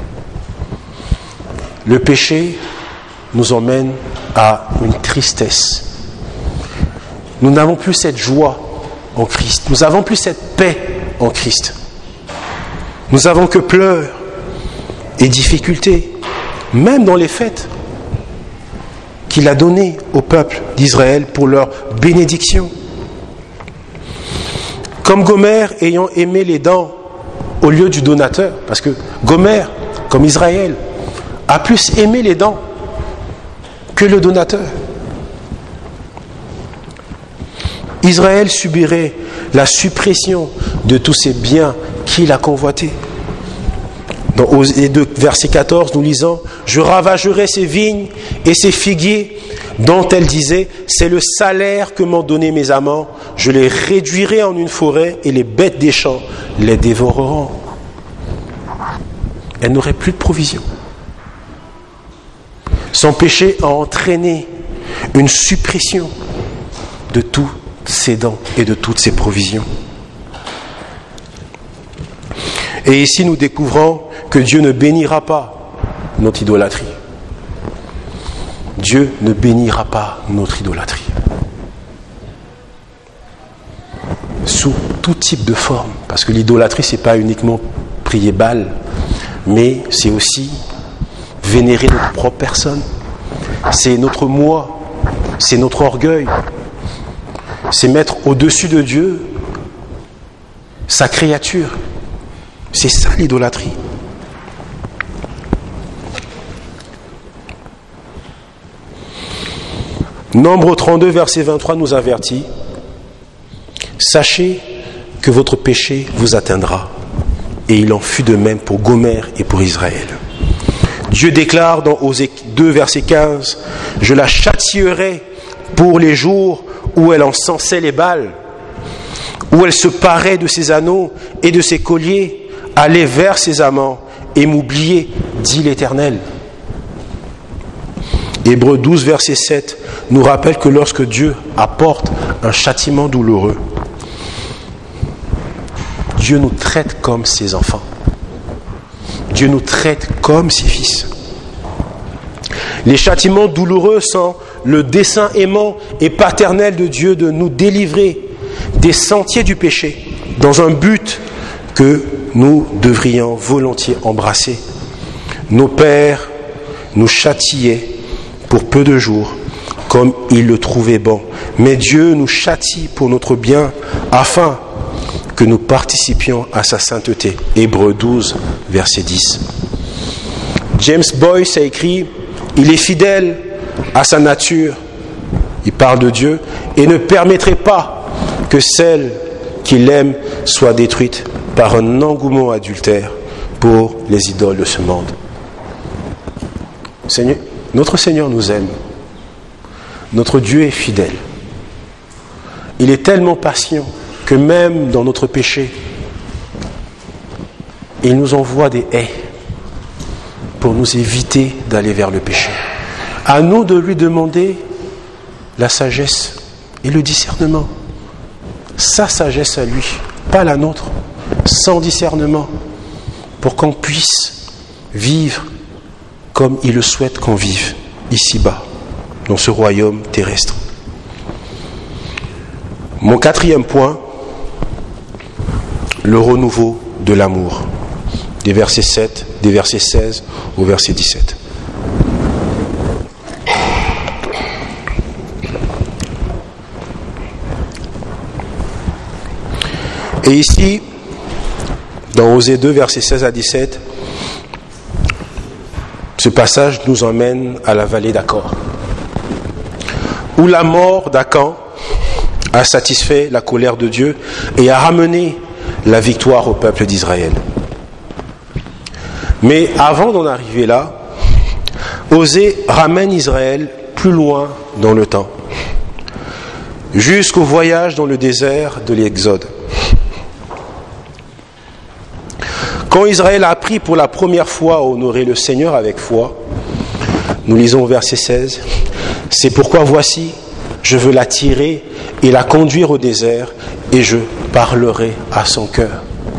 Le péché nous emmène à une tristesse. Nous n'avons plus cette joie en Christ. Nous n'avons plus cette paix en Christ. Nous n'avons que pleurs et difficultés, même dans les fêtes qu'il a données au peuple d'Israël pour leur bénédiction. Comme Gomer ayant aimé les dents au lieu du donateur, parce que Gomer, comme Israël, a plus aimé les dents que le donateur. Israël subirait la suppression de tous ces biens qu'il a convoités. Dans verset quatorze, nous lisons « Je ravagerai ses vignes et ses figuiers dont elle disait « C'est le salaire que m'ont donné mes amants. Je les réduirai en une forêt et les bêtes des champs les dévoreront. » Elle n'aurait plus de provision. Son péché a entraîné une suppression de tous ses dents et de toutes ses provisions. Et ici, nous découvrons que Dieu ne bénira pas notre idolâtrie. Dieu ne bénira pas notre idolâtrie. Sous tout type de forme. Parce que l'idolâtrie, ce n'est pas uniquement prier Baal, mais c'est aussi vénérer notre propre personne. C'est notre moi, c'est notre orgueil. C'est mettre au-dessus de Dieu sa créature. C'est ça l'idolâtrie. Nombre trente-deux, verset vingt-trois nous avertit. Sachez que votre péché vous atteindra. Et il en fut de même pour Gomer et pour Israël. Dieu déclare dans Osée deux, verset quinze, « Je la châtierai pour les jours où elle encensait les Baals, où elle se parait de ses anneaux et de ses colliers, allait vers ses amants et m'oubliait, dit l'Éternel. » Hébreux douze, verset sept nous rappelle que lorsque Dieu apporte un châtiment douloureux, Dieu nous traite comme ses enfants. Dieu nous traite comme ses fils. Les châtiments douloureux sont le dessein aimant et paternel de Dieu de nous délivrer des sentiers du péché dans un but que nous devrions volontiers embrasser. Nos pères nous châtiaient pour peu de jours, comme ils le trouvaient bon. Mais Dieu nous châtie pour notre bien, afin que nous participions à sa sainteté. Hébreux douze, verset dix. James Boyce a écrit « Il est fidèle à sa nature », il parle de Dieu, et ne permettrait pas que celle qu'il aime soit détruite par un engouement adultère pour les idoles de ce monde. Seigneur, notre Seigneur nous aime. Notre Dieu est fidèle. Il est tellement patient que même dans notre péché, il nous envoie des haies pour nous éviter d'aller vers le péché. À nous de lui demander la sagesse et le discernement. Sa sagesse à lui, pas la nôtre, sans discernement, pour qu'on puisse vivre comme il le souhaite qu'on vive, ici-bas, dans ce royaume terrestre. Mon quatrième point, le renouveau de l'amour. Des versets sept, des versets seize au verset dix-sept. Et ici, dans Osée deux, versets seize à dix-sept, ce passage nous emmène à la vallée d'Accor, où la mort d'Acan a satisfait la colère de Dieu et a ramené la victoire au peuple d'Israël. Mais avant d'en arriver là, Osée ramène Israël plus loin dans le temps, jusqu'au voyage dans le désert de l'Exode. Quand Israël a appris pour la première fois à honorer le Seigneur avec foi, nous lisons au verset seize, « C'est pourquoi voici, je veux la tirer et la conduire au désert, et je parlerai à son cœur. »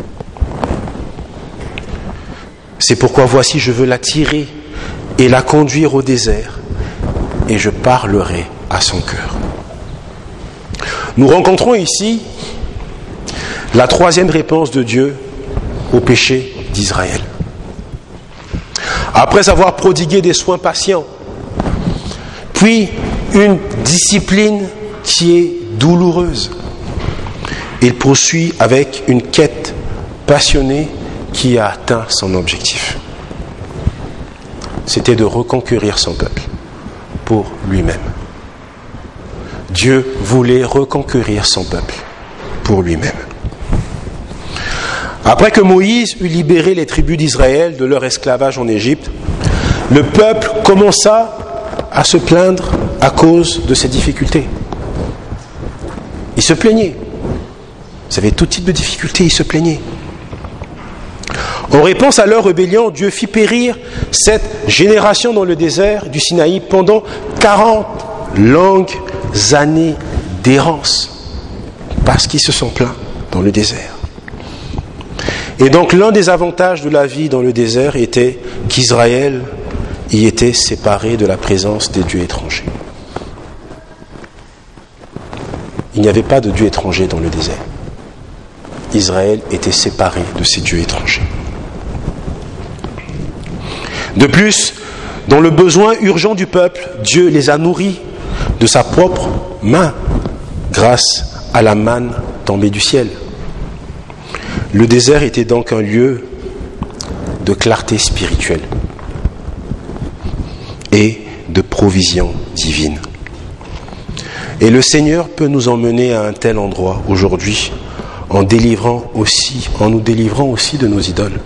C'est pourquoi voici, je veux la tirer et la conduire au désert, et je parlerai à son cœur. Nous rencontrons ici la troisième réponse de Dieu au péché d'Israël. Après avoir prodigué des soins patients, puis une discipline qui est douloureuse, il poursuit avec une quête passionnée qui a atteint son objectif. C'était de reconquérir son peuple pour lui-même. Dieu voulait reconquérir son peuple pour lui-même. Après que Moïse eut libéré les tribus d'Israël de leur esclavage en Égypte, le peuple commença à se plaindre à cause de ces difficultés. Il se plaignait. Ils avaient tout type de difficultés, ils se plaignaient. En réponse à leur rébellion, Dieu fit périr cette génération dans le désert du Sinaï pendant quarante longues années d'errance, parce qu'ils se sont plaints dans le désert. Et donc l'un des avantages de la vie dans le désert était qu'Israël y était séparé de la présence des dieux étrangers. Il n'y avait pas de dieu étranger dans le désert. Israël était séparé de ces dieux étrangers. De plus, dans le besoin urgent du peuple, Dieu les a nourris de sa propre main grâce à la manne tombée du ciel. Le désert était donc un lieu de clarté spirituelle et de provision divine. Et le Seigneur peut nous emmener à un tel endroit aujourd'hui en délivrant aussi, en nous délivrant aussi de nos idoles.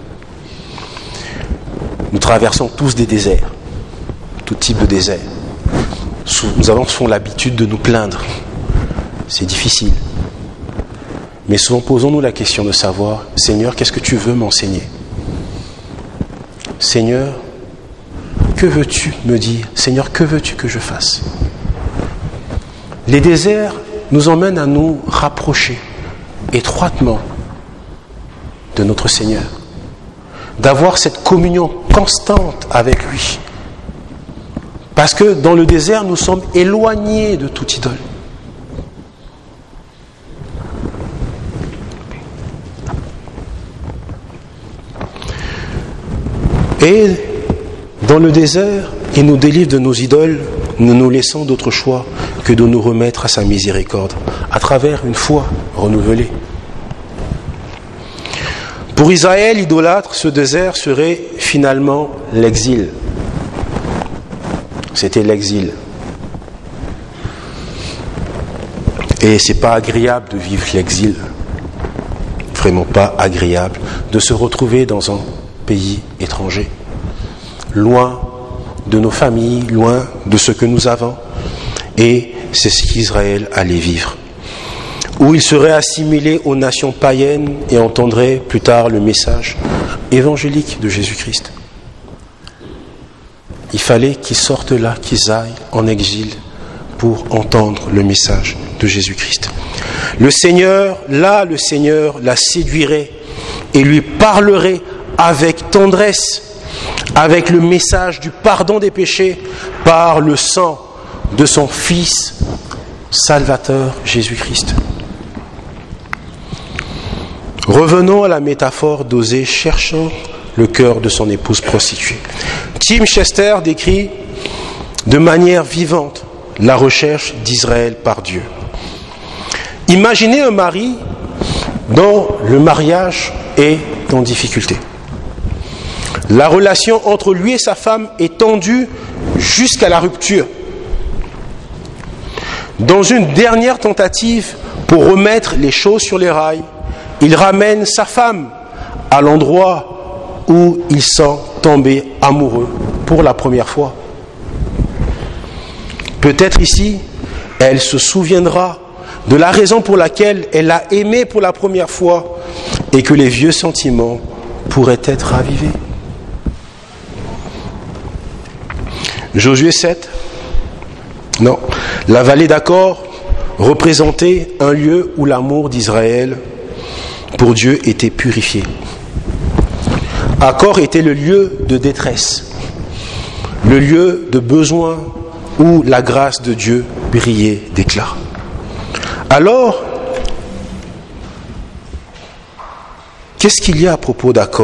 Nous traversons tous des déserts, tout type de désert. Nous avons souvent l'habitude de nous plaindre. C'est difficile. Mais souvent posons-nous la question de savoir, Seigneur, qu'est-ce que tu veux m'enseigner ? Seigneur, que veux-tu me dire ? Seigneur, que veux-tu que je fasse ? Les déserts nous emmènent à nous rapprocher étroitement de notre Seigneur, d'avoir cette communion constante avec lui. Parce que dans le désert, nous sommes éloignés de toute idole. Et dans le désert, il nous délivre de nos idoles, nous nous laissons d'autre choix que de nous remettre à sa miséricorde, à travers une foi renouvelée. Pour Israël, idolâtre, ce désert serait finalement l'exil. C'était l'exil. Et c'est pas agréable de vivre l'exil. Vraiment pas agréable de se retrouver dans un pays étranger, loin de nos familles, loin de ce que nous avons. Et c'est ce qu'Israël allait vivre. où il serait assimilé aux nations païennes et entendrait plus tard le message évangélique de Jésus-Christ. Il fallait qu'ils sortent là, qu'ils aillent en exil pour entendre le message de Jésus-Christ. Le Seigneur, là, le Seigneur la séduirait et lui parlerait avec tendresse, avec le message du pardon des péchés par le sang de son Fils Salvateur Jésus-Christ. Revenons à la métaphore d'Osée cherchant le cœur de son épouse prostituée. Tim Chester décrit de manière vivante la recherche d'Israël par Dieu. Imaginez un mari dont le mariage est en difficulté. La relation entre lui et sa femme est tendue jusqu'à la rupture. Dans une dernière tentative pour remettre les choses sur les rails, il ramène sa femme à l'endroit où il sent tomber amoureux pour la première fois. Peut-être ici, elle se souviendra de la raison pour laquelle elle a aimé pour la première fois et que les vieux sentiments pourraient être ravivés. Josué sept. Non. La vallée d'Acor représentait un lieu où l'amour d'Israël pour Dieu était purifié. Acor était le lieu de détresse, le lieu de besoin où la grâce de Dieu brillait d'éclat. Alors, qu'est-ce qu'il y a à propos d'Acor ?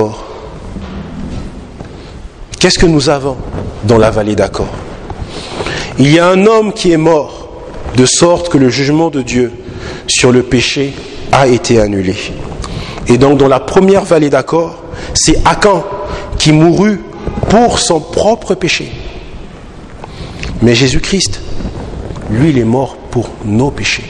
Qu'est-ce que nous avons dans la vallée d'Acor ? Il y a un homme qui est mort, de sorte que le jugement de Dieu sur le péché a été annulé. Et donc dans la première vallée d'Acor, c'est Akan qui mourut pour son propre péché. Mais Jésus-Christ, lui, il est mort pour nos péchés.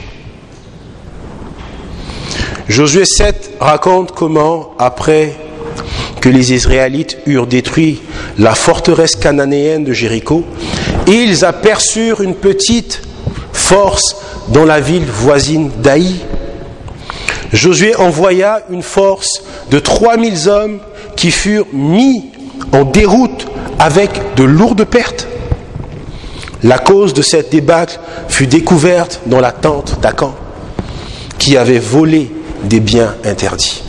Josué sept raconte comment, après que les Israélites eurent détruit la forteresse cananéenne de Jéricho, ils aperçurent une petite force dans la ville voisine d'Aï. Josué envoya une force de trois mille hommes qui furent mis en déroute avec de lourdes pertes. La cause de cette débâcle fut découverte dans la tente d'Akan, qui avait volé des biens interdits,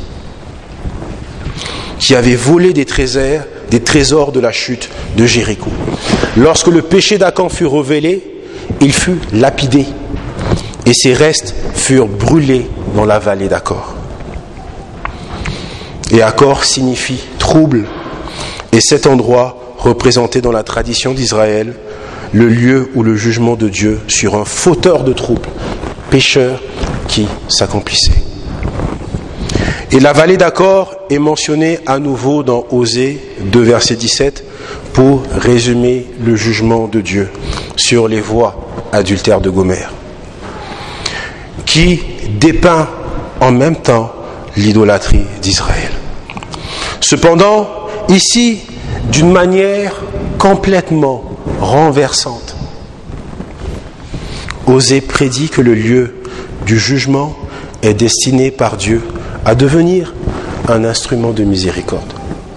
qui avait volé des trésors, des trésors de la chute de Jéricho. Lorsque le péché d'Akan fut révélé, il fut lapidé et ses restes furent brûlés dans la vallée d'Acor. Et Acor signifie trouble, et cet endroit représentait dans la tradition d'Israël le lieu où le jugement de Dieu sur un fauteur de trouble, pécheur, qui s'accomplissait. Et la vallée d'Acor est mentionnée à nouveau dans Osée deux, verset dix-sept, pour résumer le jugement de Dieu sur les voies adultères de Gomère, qui dépeint en même temps l'idolâtrie d'Israël. Cependant, ici, d'une manière complètement renversante, Osée prédit que le lieu du jugement est destiné par Dieu à devenir un instrument de miséricorde.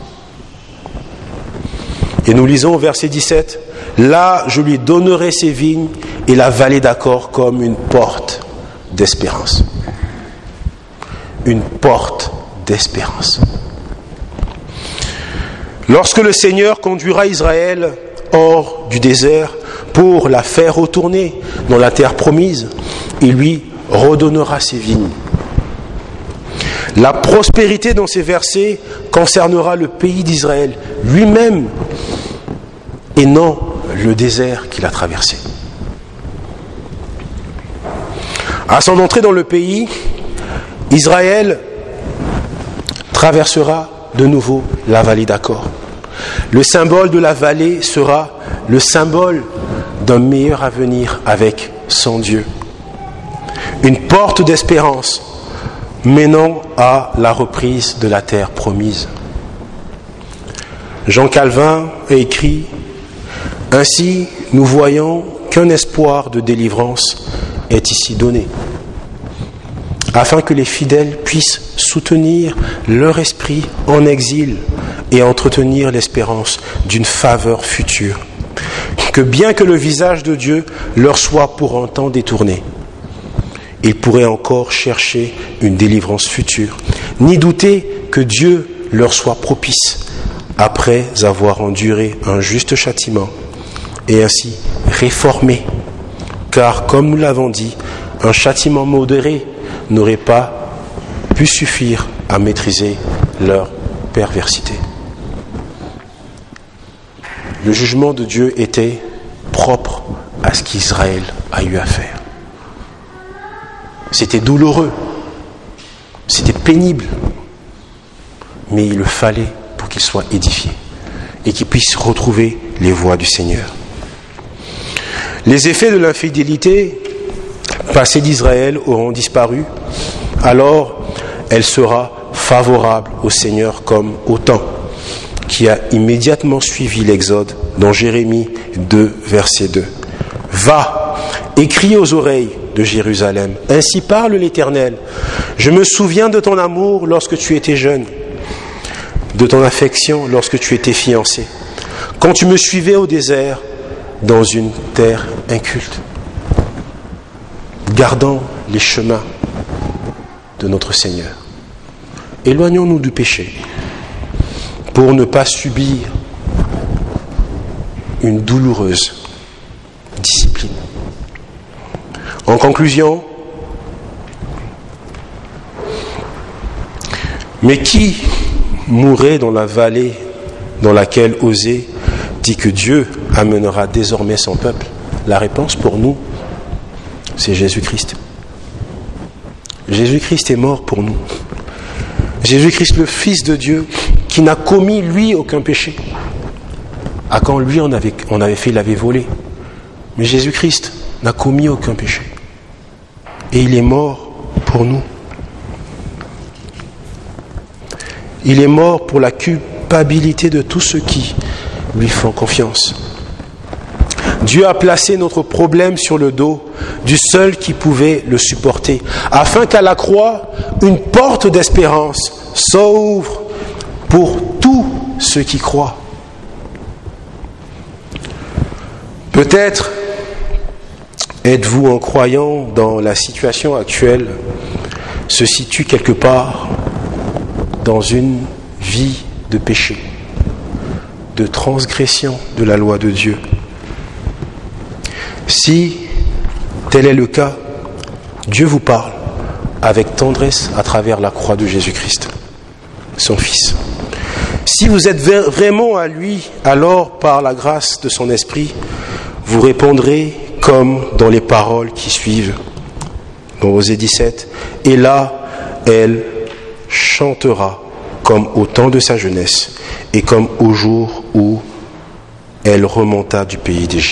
Et nous lisons au verset dix-sept, « Là, je lui donnerai ses vignes et la vallée d'Acor comme une porte d'espérance. » Une porte d'espérance. Lorsque le Seigneur conduira Israël hors du désert pour la faire retourner dans la terre promise, il lui redonnera ses vignes. La prospérité dans ces versets concernera le pays d'Israël lui-même et non le désert qu'il a traversé. À son entrée dans le pays, Israël traversera de nouveau la vallée d'Acor. Le symbole de la vallée sera le symbole d'un meilleur avenir avec son Dieu. Une porte d'espérance menant à la reprise de la terre promise. Jean Calvin a écrit « Ainsi, nous voyons qu'un espoir de délivrance est ici donné. afin que les fidèles puissent soutenir leur esprit en exil et entretenir l'espérance d'une faveur future. Que bien que le visage de Dieu leur soit pour un temps détourné, ils pourraient encore chercher une délivrance future, ni douter que Dieu leur soit propice après avoir enduré un juste châtiment et ainsi réformé. Car, comme nous l'avons dit, un châtiment modéré n'aurait pas pu suffire à maîtriser leur perversité. Le jugement de Dieu était propre à ce qu'Israël a eu à faire. C'était douloureux, c'était pénible, mais il le fallait pour qu'ils soient édifiés et qu'ils puissent retrouver les voies du Seigneur. Les effets de l'infidélité passée d'Israël auront disparu, alors elle sera favorable au Seigneur comme au temps qui a immédiatement suivi l'Exode dans Jérémie deux, verset deux. « Va et crie aux oreilles de Jérusalem. Ainsi parle l'Éternel. Je me souviens de ton amour lorsque tu étais jeune, de ton affection lorsque tu étais fiancé, quand tu me suivais au désert dans une terre inculte, gardant les chemins de notre Seigneur. Éloignons-nous du péché pour ne pas subir une douloureuse discipline. En conclusion, mais qui mourrait dans la vallée dans laquelle Osée dit que Dieu amènera désormais son peuple? La réponse pour nous, c'est Jésus-Christ. Jésus-Christ est mort pour nous. Jésus-Christ, le Fils de Dieu, qui n'a commis, lui, aucun péché. À quand lui, on avait, on avait fait, il avait volé. Mais Jésus-Christ n'a commis aucun péché. Et il est mort pour nous. Il est mort pour la culpabilité de tous ceux qui lui font confiance. Dieu a placé notre problème sur le dos du seul qui pouvait le supporter, afin qu'à la croix, une porte d'espérance s'ouvre pour tous ceux qui croient. Peut-être êtes-vous, en croyant dans la situation actuelle, se situe quelque part dans une vie de péché, de transgression de la loi de Dieu. Si tel est le cas, Dieu vous parle avec tendresse à travers la croix de Jésus-Christ, son Fils. Si vous êtes vraiment à lui, alors par la grâce de son Esprit, vous répondrez comme dans les paroles qui suivent, dans Osée dix-sept, « Et là, elle chantera comme au temps de sa jeunesse et comme au jour où elle remonta du pays d'Égypte. »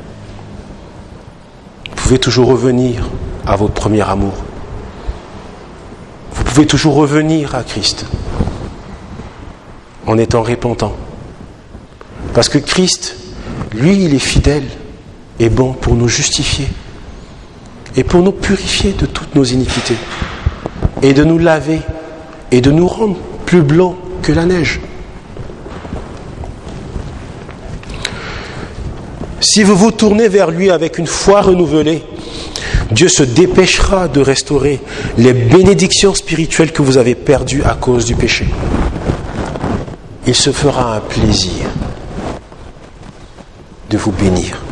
Vous pouvez toujours revenir à votre premier amour. Vous pouvez toujours revenir à Christ en étant repentant. Parce que Christ, lui, il est fidèle et bon pour nous justifier et pour nous purifier de toutes nos iniquités et de nous laver et de nous rendre plus blancs que la neige. Si vous vous tournez vers lui avec une foi renouvelée, Dieu se dépêchera de restaurer les bénédictions spirituelles que vous avez perdues à cause du péché. Il se fera un plaisir de vous bénir.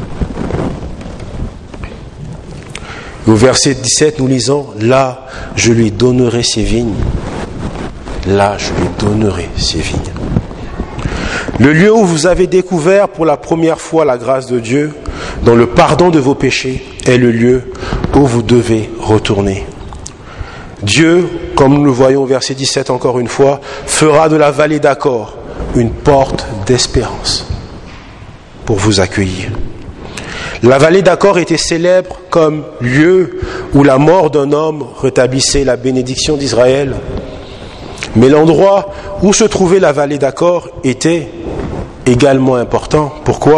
Au verset dix-sept, nous lisons « Là, je lui donnerai ses vignes. Là, je lui donnerai ses vignes. » Le lieu où vous avez découvert pour la première fois la grâce de Dieu, dans le pardon de vos péchés, est le lieu où vous devez retourner. Dieu, comme nous le voyons au verset dix-sept encore une fois, fera de la vallée d'Achor une porte d'espérance pour vous accueillir. La vallée d'Achor était célèbre comme lieu où la mort d'un homme rétablissait la bénédiction d'Israël. Mais l'endroit où se trouvait la vallée d'Achor était également important. Pourquoi ?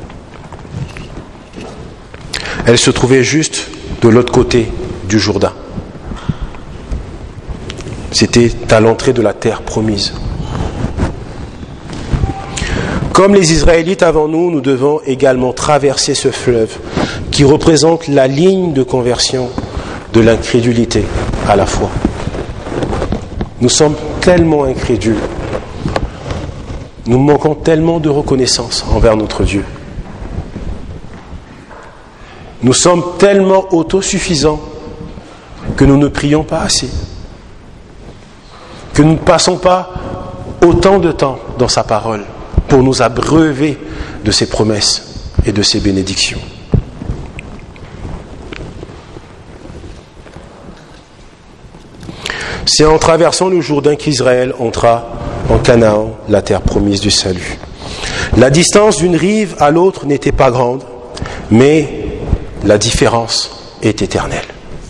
Elle se trouvait juste de l'autre côté du Jourdain. C'était à l'entrée de la terre promise. Comme les Israélites avant nous, nous devons également traverser ce fleuve qui représente la ligne de conversion de l'incrédulité à la foi. Nous sommes tellement incrédules. Nous manquons tellement de reconnaissance envers notre Dieu. Nous sommes tellement autosuffisants que nous ne prions pas assez. Que nous ne passons pas autant de temps dans sa parole pour nous abreuver de ses promesses et de ses bénédictions. C'est en traversant le Jourdain qu'Israël entra en Canaan, la terre promise du salut. La distance d'une rive à l'autre n'était pas grande, mais la différence est éternelle.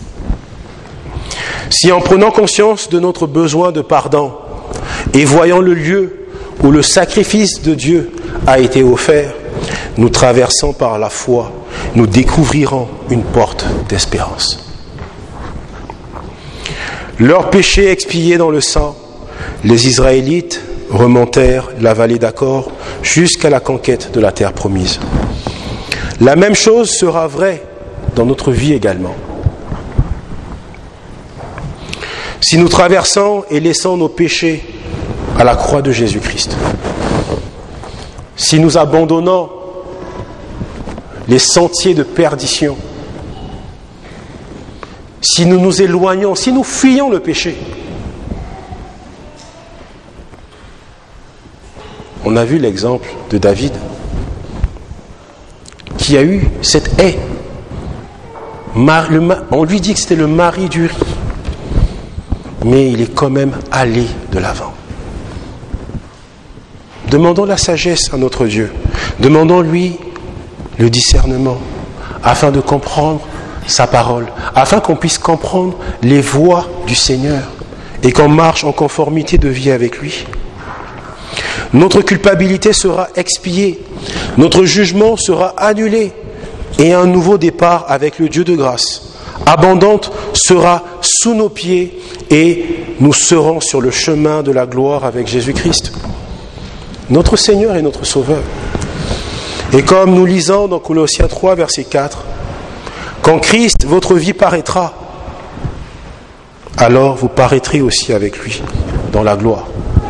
Si en prenant conscience de notre besoin de pardon et voyant le lieu où le sacrifice de Dieu a été offert, nous traversons par la foi, nous découvrirons une porte d'espérance. Leurs péchés expiés dans le sang, les Israélites remontèrent la vallée d'Accord jusqu'à la conquête de la terre promise. La même chose sera vraie dans notre vie également. Si nous traversons et laissons nos péchés à la croix de Jésus-Christ, si nous abandonnons les sentiers de perdition, si nous nous éloignons, si nous fuyons le péché, on a vu l'exemple de David qui a eu cette haie. On lui dit que c'était le mari d'Uri, mais il est quand même allé de l'avant. Demandons la sagesse à notre Dieu. Demandons-lui le discernement afin de comprendre sa parole, afin qu'on puisse comprendre les voies du Seigneur et qu'on marche en conformité de vie avec lui. Notre culpabilité sera expiée, notre jugement sera annulé et un nouveau départ avec le Dieu de grâce abondante sera sous nos pieds et nous serons sur le chemin de la gloire avec Jésus-Christ, notre Seigneur et notre Sauveur. Et comme nous lisons dans Colossiens trois, verset quatre, « Quand Christ, votre vie, paraîtra, alors vous paraîtrez aussi avec lui dans la gloire. »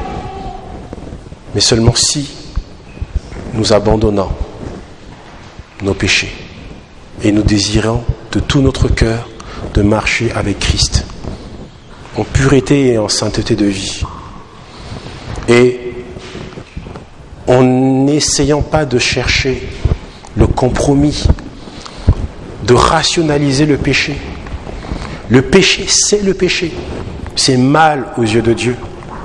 Mais seulement si nous abandonnons nos péchés et nous désirons de tout notre cœur de marcher avec Christ en pureté et en sainteté de vie. Et en n'essayant pas de chercher le compromis, de rationaliser le péché. Le péché, c'est le péché. C'est mal aux yeux de Dieu.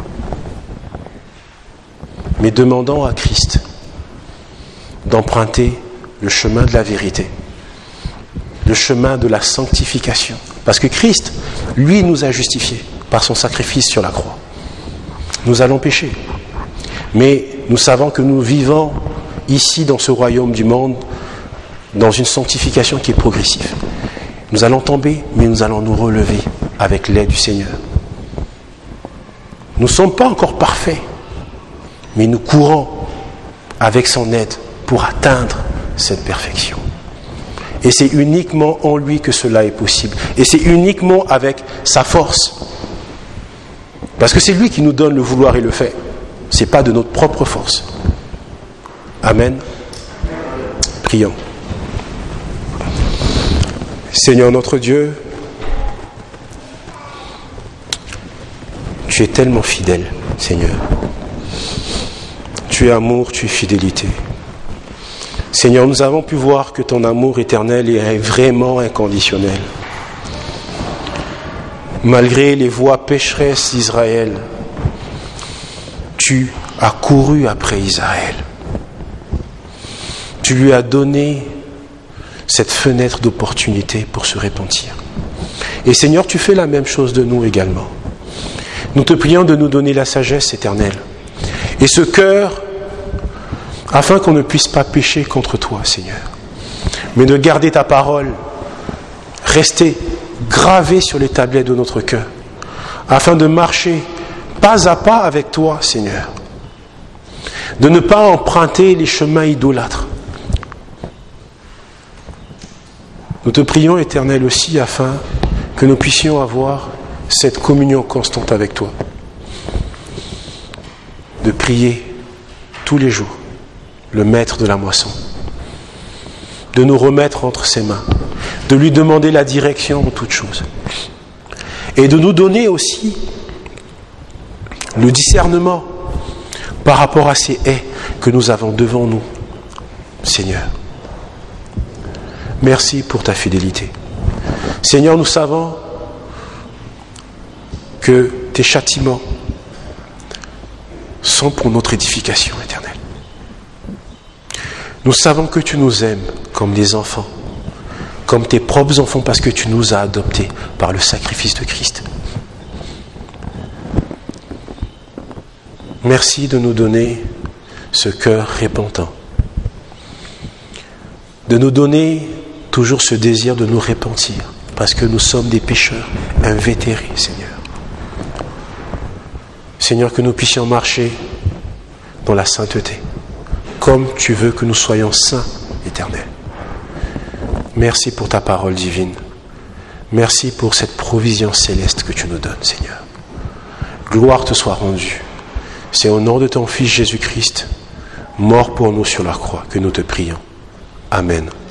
Mais demandons à Christ d'emprunter le chemin de la vérité, le chemin de la sanctification. Parce que Christ, lui, nous a justifiés par son sacrifice sur la croix. Nous allons pécher. Mais nous savons que nous vivons ici dans ce royaume du monde dans une sanctification qui est progressive. Nous allons tomber, mais nous allons nous relever avec l'aide du Seigneur. Nous ne sommes pas encore parfaits, mais nous courons avec son aide pour atteindre cette perfection. Et c'est uniquement en lui que cela est possible. Et c'est uniquement avec sa force. Parce que c'est lui qui nous donne le vouloir et le faire. Ce n'est pas de notre propre force. Amen. Prions. Seigneur notre Dieu, tu es tellement fidèle, Seigneur. Tu es amour, tu es fidélité. Seigneur, nous avons pu voir que ton amour éternel est vraiment inconditionnel. Malgré les voies pécheresses d'Israël, tu as couru après Israël. Tu lui as donné cette fenêtre d'opportunité pour se repentir. Et Seigneur, tu fais la même chose de nous également. Nous te prions de nous donner la sagesse éternelle et ce cœur afin qu'on ne puisse pas pécher contre toi, Seigneur, mais de garder ta parole, rester gravée sur les tablettes de notre cœur, afin de marcher pas à pas avec toi, Seigneur, de ne pas emprunter les chemins idolâtres. Nous te prions, Éternel, aussi afin que nous puissions avoir cette communion constante avec toi, de prier tous les jours le maître de la moisson, de nous remettre entre ses mains, de lui demander la direction en toutes choses, et de nous donner aussi le discernement par rapport à ces haies que nous avons devant nous, Seigneur. Merci pour ta fidélité. Seigneur, nous savons que tes châtiments sont pour notre édification éternelle. Nous savons que tu nous aimes comme des enfants, comme tes propres enfants, parce que tu nous as adoptés par le sacrifice de Christ. Merci de nous donner ce cœur repentant, de nous donner toujours ce désir de nous repentir, parce que nous sommes des pécheurs invétérés, Seigneur. Seigneur, que nous puissions marcher dans la sainteté, comme tu veux que nous soyons saints, Éternel. Merci pour ta parole divine. Merci pour cette provision céleste que tu nous donnes, Seigneur. Gloire te soit rendue. C'est au nom de ton Fils Jésus-Christ, mort pour nous sur la croix, que nous te prions. Amen.